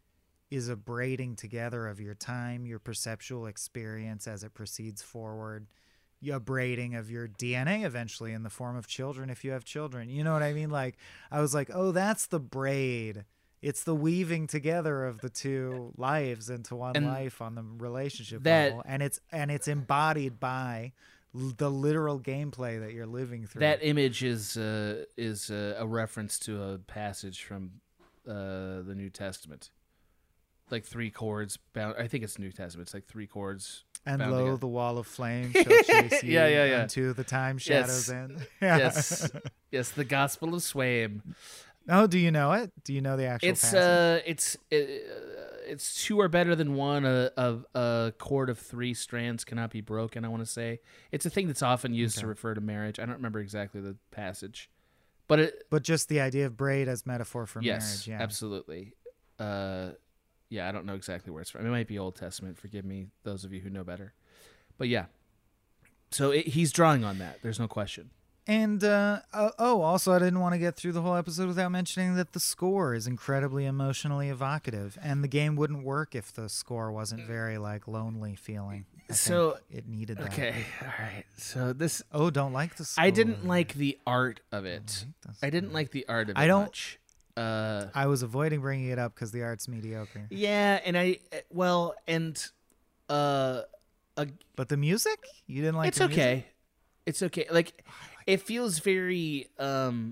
is a braiding together of your time, your perceptual experience as it proceeds forward, a braiding of your D N A eventually in the form of children if you have children. You know what I mean? Like, I was like, oh, that's the braid. It's the weaving together of the two lives into one And life on the relationship that- level. And it's and it's embodied by l- the literal gameplay that you're living through. That image is uh, is uh, a reference to a passage from uh, the New Testament, like three chords bound. I think it's New Testament. It's like three chords. And bound lo, together. the wall of flame shall chase you Yeah, yeah, yeah. unto the time shadows Yes. end. Yeah. Yes, yes, the Gospel of Swaim. Oh, do you know it? Do you know the actual It's passage? uh, it's uh, it's two are better than one. A, a a cord of three strands cannot be broken. I want to say it's a thing that's often used Okay. to refer to marriage. I don't remember exactly the passage, but it. But just the idea of braid as metaphor for yes, marriage. Yeah, absolutely. Uh, yeah, I don't know exactly where it's from. It might be Old Testament. Forgive me, those of you who know better. But yeah, so it, he's drawing on that. There's no question. And uh, oh, oh, also, I didn't want to get through the whole episode without mentioning that the score is incredibly emotionally evocative, and the game wouldn't work if the score wasn't very like lonely feeling. I So think it needed that. Okay, all right. So this. Oh, don't like the score. I didn't like the art of it. I didn't like the art of it I don't- much. Uh, I was avoiding bringing it up because the art's mediocre. yeah, and I well, and uh, uh But the music, you didn't like. it's the okay. music? It's okay. Like it feels very um.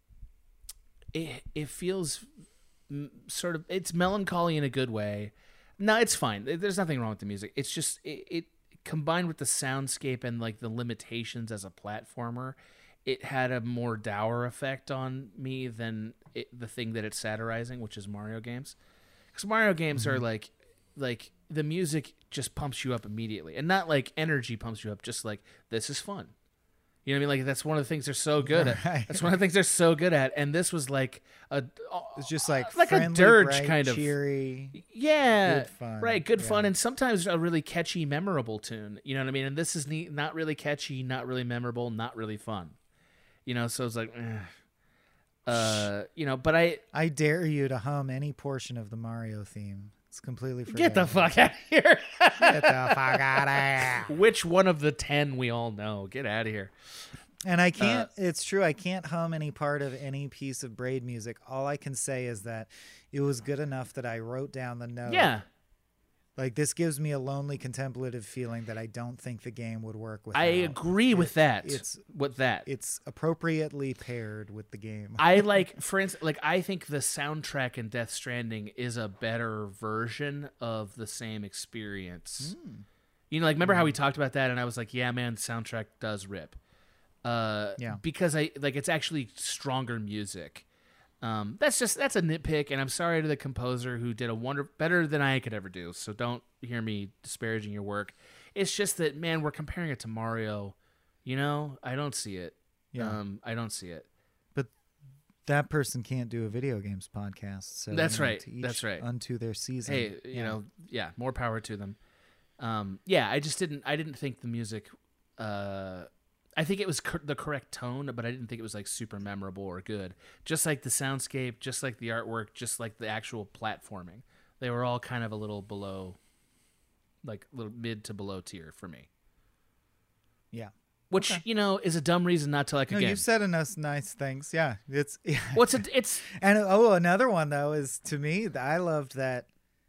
It it feels mm, sort of it's melancholy in a good way. No, it's fine. There's nothing wrong with the music. It's just it, it combined with the soundscape and like the limitations as a platformer, it had a more dour effect on me than it, the thing that it's satirizing, which is Mario games. Because Mario games Mm-hmm. are like like the music just pumps you up immediately, and not like energy pumps you up. Just like this is fun. You know what I mean? Like that's one of the things they're so good at. Right. That's one of the things they're so good at. And this was like a It's just like like a friendly, dirge bright, kind of cheery. yeah, good fun. right, good Yeah. fun, and sometimes a really catchy, memorable tune. You know what I mean? And this is neat, not really catchy, not really memorable, not really fun. You know, so it's like, eh. uh, you know, but I I dare you to hum any portion of the Mario theme. It's completely get the forgettable. fuck out of here. Get the fuck out of here. Which one of the ten we all know? Get out of here. And I can't, it's true, I can't hum any part of any piece of Braid music. All I can say is that it was good enough that I wrote down the note. Yeah. Like, this gives me a lonely, contemplative feeling that I don't think the game would work with. I agree with that. It's with that. It's appropriately paired with the game. I like, for instance, like I think the soundtrack in Death Stranding is a better version of the same experience. Mm. You know, like remember how we talked about that, and I was like, "Yeah, man, the soundtrack does rip." Uh, Yeah. because I like it's actually stronger music. Um, that's just that's a nitpick, and I'm sorry to the composer who did a wonder better than I could ever do. So don't hear me disparaging your work. It's just that, man, we're comparing it to Mario. You know, I don't see it. Yeah. Um, I don't see it. But that person can't do a video games podcast. So That's you know, right. to each That's right. Unto their season. Hey, you Yeah. know, yeah, more power to them. Um, yeah, I just didn't. I didn't think the music. Uh, I think it was cor- the correct tone, but I didn't think it was like super memorable or good. Just like the soundscape, just like the artwork, just like the actual platforming, they were all kind of a little below, like little mid to below tier for me. Yeah. Which Okay. you know is a dumb reason not to like No, a game. you've said enough nice things. Yeah, it's What's it? It's and oh, another one though is to me that I loved that,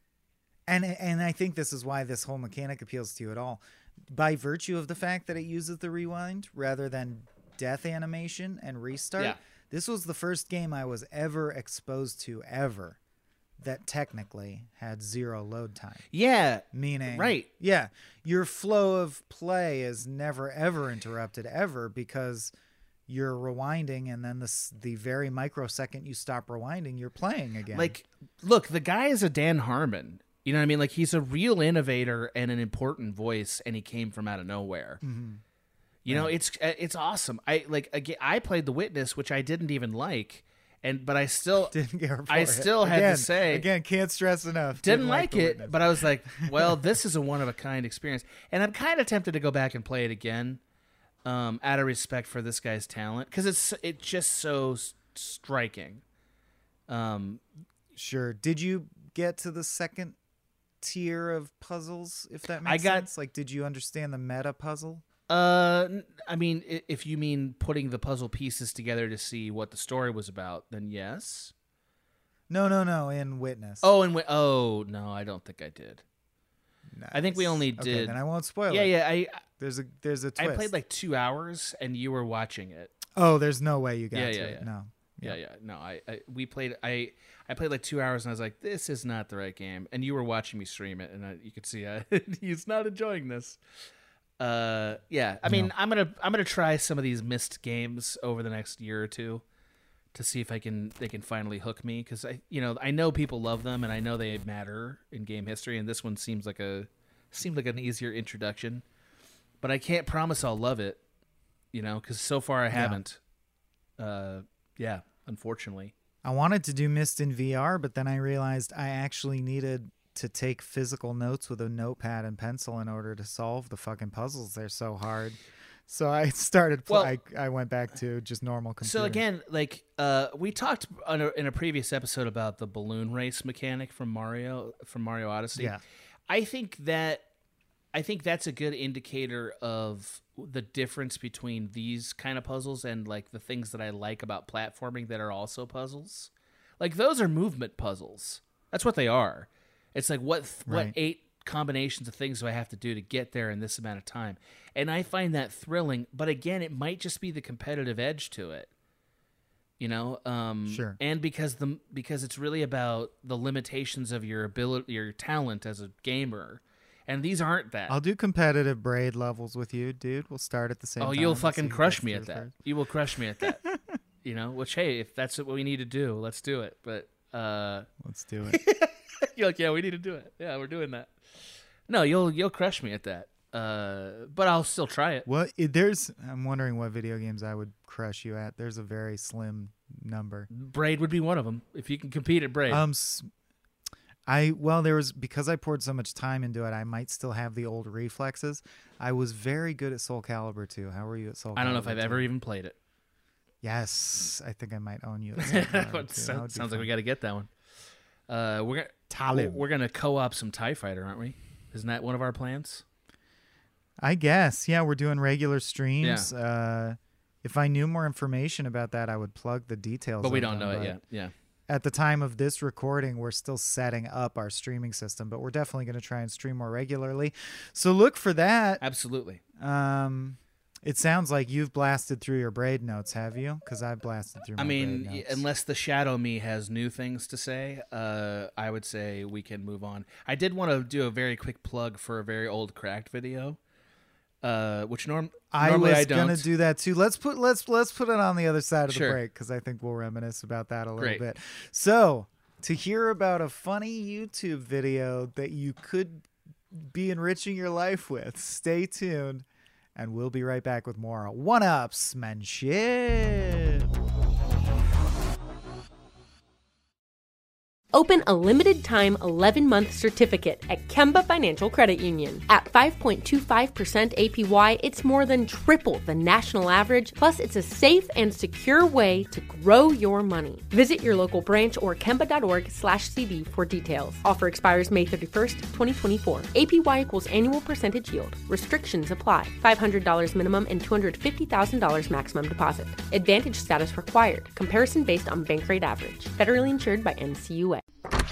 and and I think this is why this whole mechanic appeals to you at all, by virtue of the fact that it uses the rewind rather than death animation and restart. Yeah. This was the first game I was ever exposed to ever that technically had zero load time. yeah, Meaning, right. Yeah, your flow of play is never ever interrupted ever because you're rewinding, and then the s- the very microsecond you stop rewinding, you're playing again. Like, look, the guy is a Dan Harmon. You know what I mean? Like, he's a real innovator and an important voice, and he came from out of nowhere. Mhm. You know, it's it's awesome. I like again, I played The Witness, which I didn't even like, and but I still didn't care for I it. still had Again- to say again, can't stress enough. didn't, like, The it, Witness. but I was like, well, this is a one of a kind experience, and I'm kind of tempted to go back and play it again, um, out of respect for this guy's talent, because it's it's just so s- striking. Um, Sure. Did you get to the second tier of puzzles, if that makes I got, sense? Like, did you understand the meta puzzle? Uh, I mean, if you mean putting the puzzle pieces together to see what the story was about, then yes. No, no, no, in Witness. Oh, and oh no, I don't think I did. Nice. I think we only did. Okay, then I won't spoil yeah, it. Yeah, yeah. I there's a there's a twist. I played like two hours, and you were watching it. Oh, there's no way you got yeah, to yeah, it. Yeah. No. Yeah, yeah. No, I, I we played. I I played like two hours, and I was like, "This is not the right game." And you were watching me stream it, and I, you could see I, he's not enjoying this. Uh, yeah. I mean, no. I'm gonna I'm gonna try some of these missed games over the next year or two, to see if I can they can finally hook me, because I you know I know people love them, and I know they matter in game history, and this one seems like a seemed like an easier introduction, but I can't promise I'll love it, you know, because so far I haven't. Yeah. Uh, yeah, unfortunately. I wanted to do Myst in V R, but then I realized I actually needed to take physical notes with a notepad and pencil in order to solve the fucking puzzles. They're so hard. So I started. Pl- well, I, I went back to just normal computer. So again, like uh, we talked on a, in a previous episode about the balloon race mechanic from Mario from Mario Odyssey. Yeah, I think that I think that's a good indicator of the difference between these kind of puzzles and like the things that I like about platforming that are also puzzles. Like those are movement puzzles. That's what they are. It's like what right. what eight combinations of things do I have to do to get there in this amount of time? And I find that thrilling, but again, it might just be the competitive edge to it. You know, um, sure. And because the because it's really about the limitations of your ability, your talent as a gamer, and these aren't that. I'll do competitive braid levels with you, dude. We'll start at the same oh, time. Oh, you'll fucking crush me at that. that. You will crush me at that. You know, which hey, if that's what we need to do, let's do it. But uh, let's do it. You're like, yeah, we need to do it. Yeah, we're doing that. No, you'll you'll crush me at that. Uh, but I'll still try it. Well, it, there's. I'm wondering what video games I would crush you at. There's a very slim number. Braid would be one of them. If you can compete at Braid. Um, I well, there was because I poured so much time into it. I might still have the old reflexes. I was very good at Soul Calibur two. How were you at Soul Calibur? I don't know if I've two? ever even played it. Yes, I think I might own you. At Soul Calibur two. sounds sounds like we got to get that one. Uh, we're gonna Talib. we're gonna co-op some TIE Fighter, aren't we? Isn't that one of our plans? I guess. Yeah, we're doing regular streams. Yeah. Uh, if I knew more information about that, I would plug the details. But we of don't them, know but it yet. Yeah. At the time of this recording, we're still setting up our streaming system, but we're definitely going to try and stream more regularly. So look for that. Absolutely. Um, it sounds like you've blasted through your braid notes, have you? Because I've blasted through my I mean, braid notes. unless the Shadow Me has new things to say, uh, I would say we can move on. I did want to do a very quick plug for a very old Cracked video, uh, which norm I normally was I don't. gonna do that too. Let's put let's let's put it on the other side of Sure. the break because I think we'll reminisce about that a little Great. bit. So to hear about a funny YouTube video that you could be enriching your life with, stay tuned, and we'll be right back with more one-upsmanship. Open a limited-time eleven-month certificate at Kemba Financial Credit Union. At five point two five percent A P Y, it's more than triple the national average, plus it's a safe and secure way to grow your money. Visit your local branch or kemba.org slash CD for details. Offer expires May thirty-first, twenty twenty-four. A P Y equals annual percentage yield. Restrictions apply. five hundred dollars minimum and two hundred fifty thousand dollars maximum deposit. Advantage status required. Comparison based on bank rate average. Federally insured by N C U A.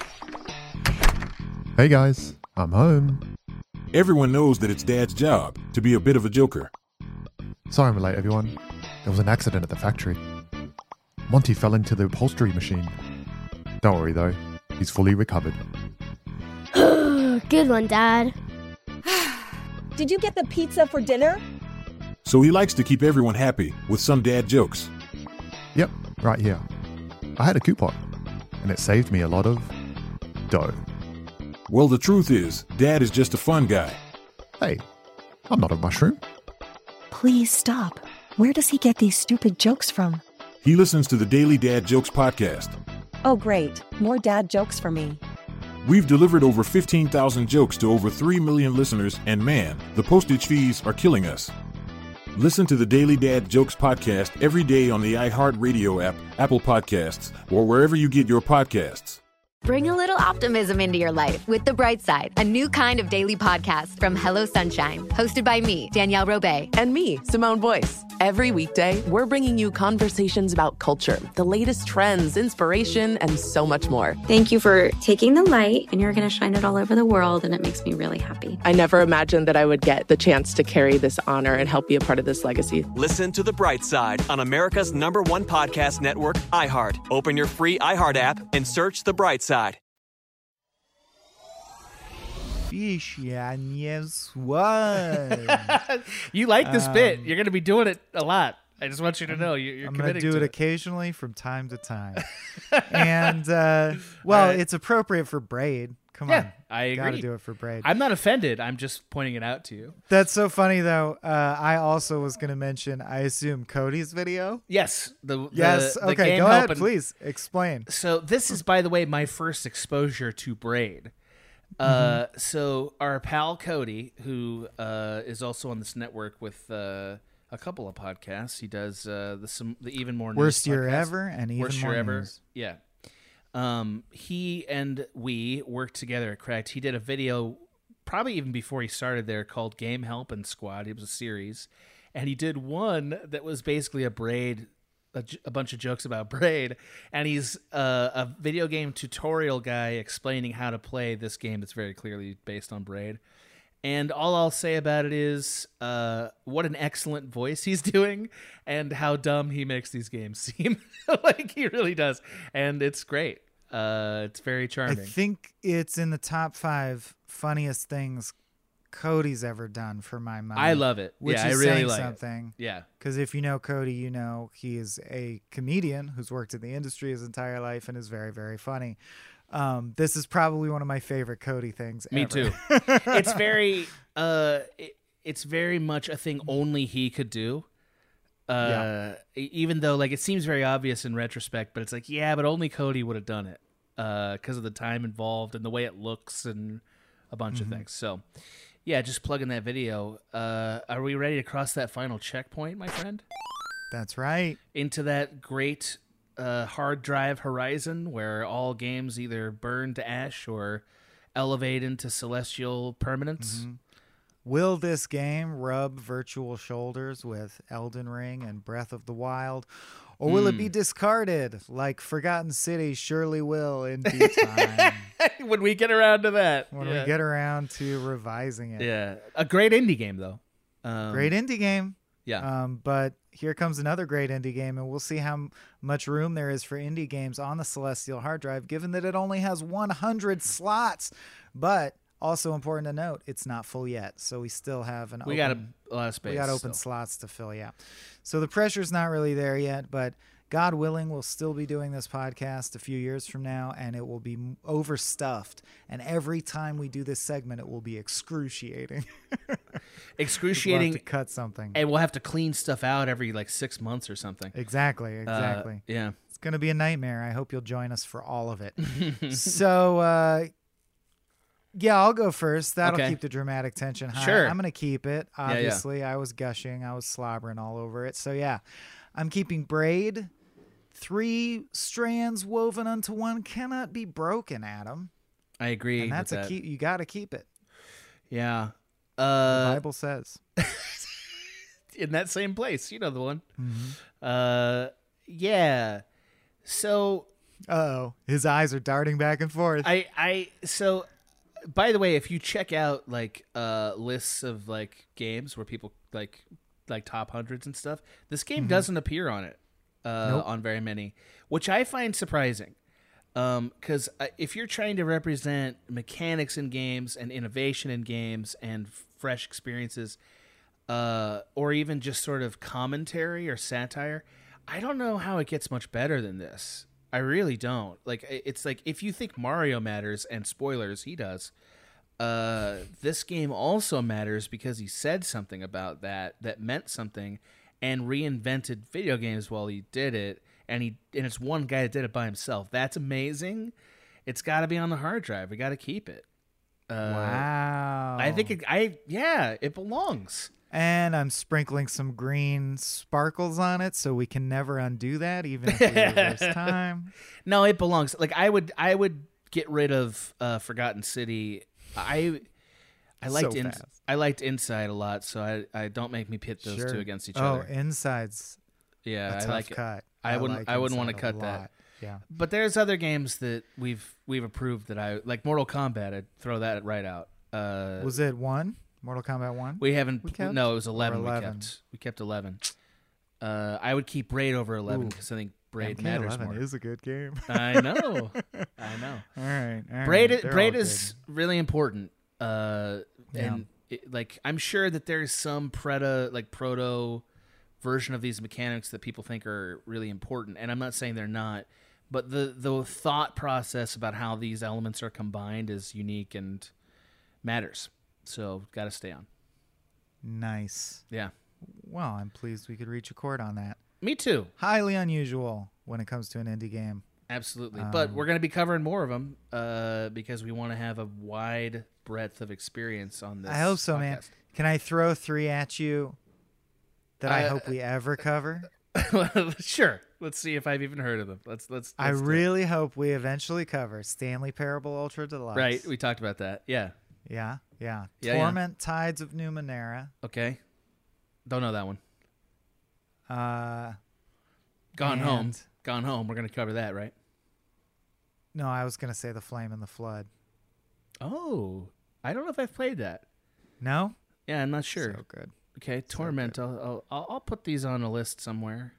Hey guys, I'm home. Everyone knows that it's Dad's job to be a bit of a joker. Sorry I'm late, everyone. There was an accident at the factory. Monty fell into the upholstery machine. Don't worry though, he's fully recovered. Good one, Dad. Did you get the pizza for dinner? So he likes to keep everyone happy with some dad jokes. Yep, right here. I had a coupon, and it saved me a lot of dough. Well, the truth is, Dad is just a fun guy. Hey, I'm not a mushroom. Please stop. Where does he get these stupid jokes from? He listens to the Daily Dad Jokes podcast. Oh, great. More dad jokes for me. We've delivered over fifteen thousand jokes to over three million listeners, and man, the postage fees are killing us. Listen to the Daily Dad Jokes podcast every day on the iHeartRadio app, Apple Podcasts, or wherever you get your podcasts. Bring a little optimism into your life with The Bright Side, a new kind of daily podcast from Hello Sunshine, hosted by me, Danielle Robay. And me, Simone Boyce. Every weekday, we're bringing you conversations about culture, the latest trends, inspiration, and so much more. Thank you for taking the light, and you're going to shine it all over the world, and it makes me really happy. I never imagined that I would get the chance to carry this honor and help be a part of this legacy. Listen to The Bright Side on America's number one podcast network, iHeart. Open your free iHeart app and search The Bright Side. Fish, yeah, yes, what? You like this um, bit. You're going to be doing it a lot. I just want you to know you, you're I'm going to committing do to it, it occasionally from time to time. and, uh, well, right. it's appropriate for Braid. Come yeah, on. I agree. Got to do it for Braid. I'm not offended. I'm just pointing it out to you. That's so funny, though. Uh, I also was going to mention, I assume, Cody's video. Yes. The, the yes. the Okay, game go ahead. help and- Please explain. So this is, by the way, my first exposure to Braid. Uh, Mm-hmm. so our pal Cody, who uh, is also on this network with uh, a couple of podcasts, he does uh, the some the even more news Worst Year podcast. Ever and Even Worst More Year Ever. News. Yeah. Um, he and we worked together at Cracked. He did a video probably even before he started there called Game Help and Squad. It was a series, and he did one that was basically a Braid. A, a bunch of jokes about Braid, and he's uh, a video game tutorial guy explaining how to play this game that's very clearly based on Braid. And all I'll say about it is uh, what an excellent voice he's doing and how dumb he makes these games seem. Like he really does. And it's great. Uh, it's very charming. I think it's in the top five funniest things Cody's ever done for my money. I love it. Which Yeah, is I really saying like it. something. Yeah. Because if you know Cody, you know he is a comedian who's worked in the industry his entire life and is very, very funny. Um, this is probably one of my favorite Cody things Me ever. too. It's very uh it, it's very much a thing only he could do. Uh Yeah. Even though like it seems very obvious in retrospect, but it's like, yeah, but only Cody would have done it. Uh because of the time involved and the way it looks and a bunch Mm-hmm. of things. So yeah, just plug in that video. Uh are we ready to cross that final checkpoint, my friend? That's right. Into that great uh, hard drive horizon where all games either burn to ash or elevate into celestial permanence. Mm-hmm. Will this game rub virtual shoulders with Elden Ring and Breath of the Wild? Or will Mm. it be discarded like Forgotten City surely will in due time When we get around to that. when yeah. we get around to revising it? Yeah. A great indie game, though. Um, Great indie game. Yeah. Um, but here comes another great indie game, and we'll see how m- much room there is for indie games on the Celestial hard drive, given that it only has one hundred slots. But also important to note, it's not full yet, so we still have an We open, got a, a lot of space. we got open still. slots to fill, yeah. So the pressure's not really there yet, but God willing, we'll still be doing this podcast a few years from now, and it will be m- overstuffed. And every time we do this segment, it will be excruciating. Excruciating. We'll have to cut something. And we'll have to clean stuff out every like six months or something. Exactly, exactly. Uh, yeah. It's going to be a nightmare. I hope you'll join us for all of it. so, uh, yeah, I'll go first. That'll Okay. keep the dramatic tension high. Sure. I'm going to keep it. Yeah, yeah. Obviously, I was gushing. I was slobbering all over it. So, yeah, I'm keeping Braid. Three strands woven unto one cannot be broken, Adam. I agree. And that's with a that. key. You got to keep it. Yeah. The Uh, Bible says. in that same place. You know the one. Mm-hmm. Uh, yeah. So Uh-oh. His eyes are darting back and forth. I, I, so by the way, if you check out like uh lists of like games where people like like top hundreds and stuff, this game Mhm. doesn't appear on it uh Nope. on very many, which I find surprising. Um, because if you're trying to represent mechanics in games and innovation in games and fresh experiences, uh, or even just sort of commentary or satire, I don't know how it gets much better than this. I really don't. Like, it's like if you think Mario matters, and spoilers, he does. Uh, this game also matters because he said something about that that meant something, and reinvented video games while he did it. And he and it's one guy that did it by himself. That's amazing. It's got to be on the hard drive. We got to keep it. Uh, wow. I think it, I yeah, it belongs. And I'm sprinkling some green sparkles on it, so we can never undo that, even if we reverse time. No, it belongs. Like I would, I would get rid of uh, Forgotten City. I I liked So in, fast. I liked Inside a lot, so I, I don't make me pit those Sure. two against each oh, other. Inside's Yeah, a I tough like it. cut. I wouldn't like I wouldn't want to Inside cut a that. lot. Yeah. But there's other games that we've we've approved that I like. Mortal Kombat, I'd throw that right out. Uh, Was it one? Mortal Kombat one? we haven't. We kept? No, it was Or eleven. We eleven? kept. We kept eleven. Uh, I would keep Braid over eleven Ooh. because I think Braid M K matters eleven more. is a good game. I know. I know. All right. All Braid, right. They're Braid all is really important. Uh, Yeah. and it, like I'm sure that there's some preta like proto version of these mechanics that people think are really important, and I'm not saying they're not, but the the thought process about how these elements are combined is unique and matters. So got to stay on. Nice. Yeah. Well, I'm pleased we could reach a chord on that. Me too. Highly unusual when it comes to an indie game. Absolutely. But Um, we're going to be covering more of them uh, because we want to have a wide breadth of experience on this. I hope so, man. podcast. Can I throw three at you that I Uh, hope we ever cover? Sure. Let's see if I've even heard of them. Let's let's. I let's do it. really hope we eventually cover Stanley Parable Ultra Deluxe. Right. We talked about that. Yeah. Yeah, yeah. Yeah, yeah. Torment Tides of Numenera. Okay. Don't know that one. Uh, Gone Home. and- Gone Home. We're going to cover that, right? No, I was going to say The Flame and the Flood. Oh. I don't know if I've played that. No? Yeah, I'm not sure. So good. Okay. Torment. I'll, I'll I'll I'll put these on a list somewhere.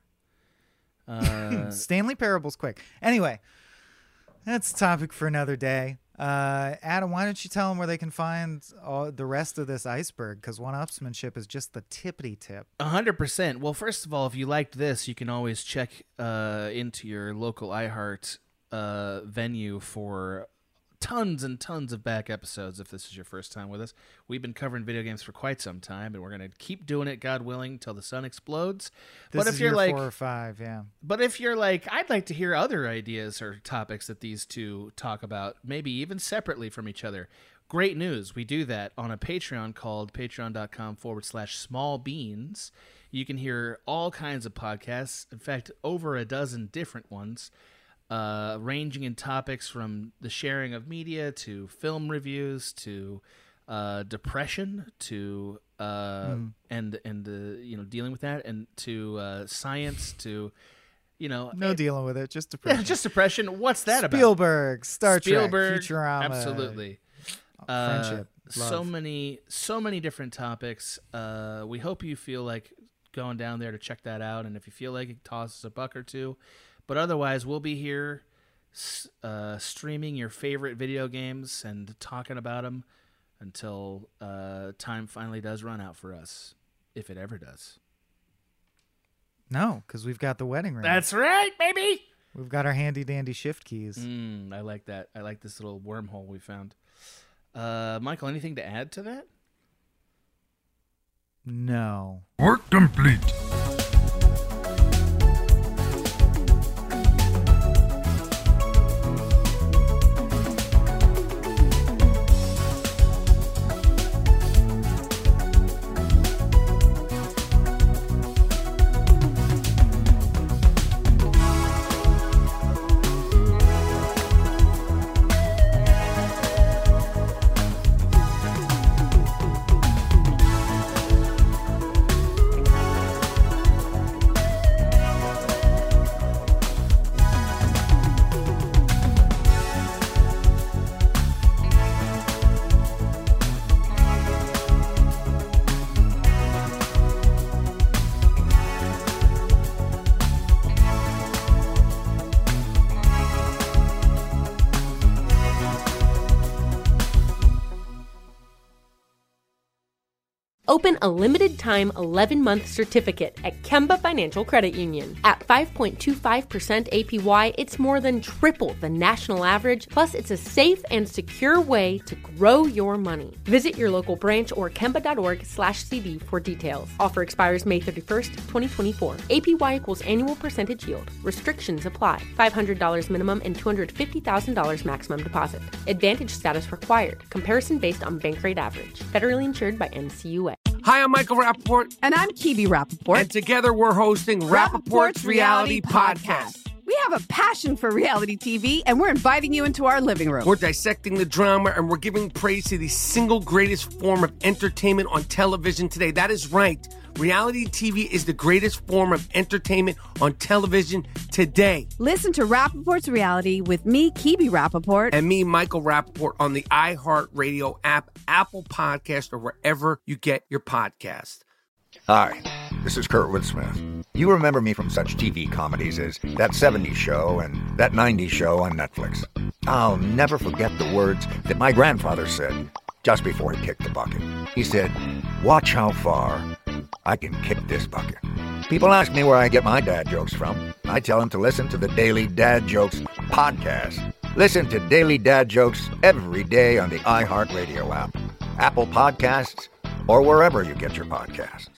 Uh, Stanley Parable's quick. Anyway, that's a topic for another day. Uh, Adam, why don't you tell them where they can find all the rest of this iceberg? Because one-upsmanship is just the tippity tip. A hundred percent. Well, first of all, if you liked this, you can always check uh, into your local iHeart uh, venue for tons and tons of back episodes. If this is your first time with us, we've been covering video games for quite some time, and we're gonna keep doing it, God willing, till the sun explodes. This but if is you're your like four or five, yeah. But if you're like, I'd like to hear other ideas or topics that these two talk about, maybe even separately from each other, great news. We do that on a Patreon called patreon.com forward slash small beans. You can hear all kinds of podcasts. In fact, over a dozen different ones, uh, ranging in topics from the sharing of media to film reviews to uh, depression to uh, Mm. and and uh, you know dealing with that and to uh, science to you know No it- dealing with it, just depression. yeah, just depression. What's that about? Spielberg, Star Spielberg, Trek, Futurama. absolutely. Friendship, Uh, so love. many, so many different topics. Uh, we hope you feel like going down there to check that out, and if you feel like it, toss us a buck or two. But otherwise, we'll be here s- uh, streaming your favorite video games and talking about them until uh, time finally does run out for us, if it ever does. No, because we've got the wedding ring. That's right, baby. We've got our handy dandy shift keys. Mm, I like that. I like this little wormhole we found. Uh, Michael, anything to add to that? No. Work complete. Open a limited-time eleven-month certificate at Kemba Financial Credit Union. At five point two five percent A P Y, it's more than triple the national average, plus it's a safe and secure way to grow your money. Visit your local branch or kemba.org slash CD for details. Offer expires May thirty-first, twenty twenty-four. A P Y equals annual percentage yield. Restrictions apply. five hundred dollars minimum and two hundred fifty thousand dollars maximum deposit. Advantage status required. Comparison based on bank rate average. Federally insured by N C U A. Hi, I'm Michael Rappaport. And I'm Kibi Rappaport. And together we're hosting Rappaport's Reality Podcast. We have a passion for reality T V, and we're inviting you into our living room. We're dissecting the drama, and we're giving praise to the single greatest form of entertainment on television today. That is right. Reality T V is the greatest form of entertainment on television today. Listen to Rappaport's Reality with me, Kibi Rappaport. And me, Michael Rappaport, on the iHeartRadio app, Apple Podcast, or wherever you get your podcast. Hi, this is Kurtwood Smith. You remember me from such T V comedies as That seventies Show and That nineties Show on Netflix. I'll never forget the words that my grandfather said just before he kicked the bucket. He said, "Watch how far I can kick this bucket." People ask me where I get my dad jokes from. I tell them to listen to the Daily Dad Jokes podcast. Listen to Daily Dad Jokes every day on the iHeartRadio app, Apple Podcasts, or wherever you get your podcasts.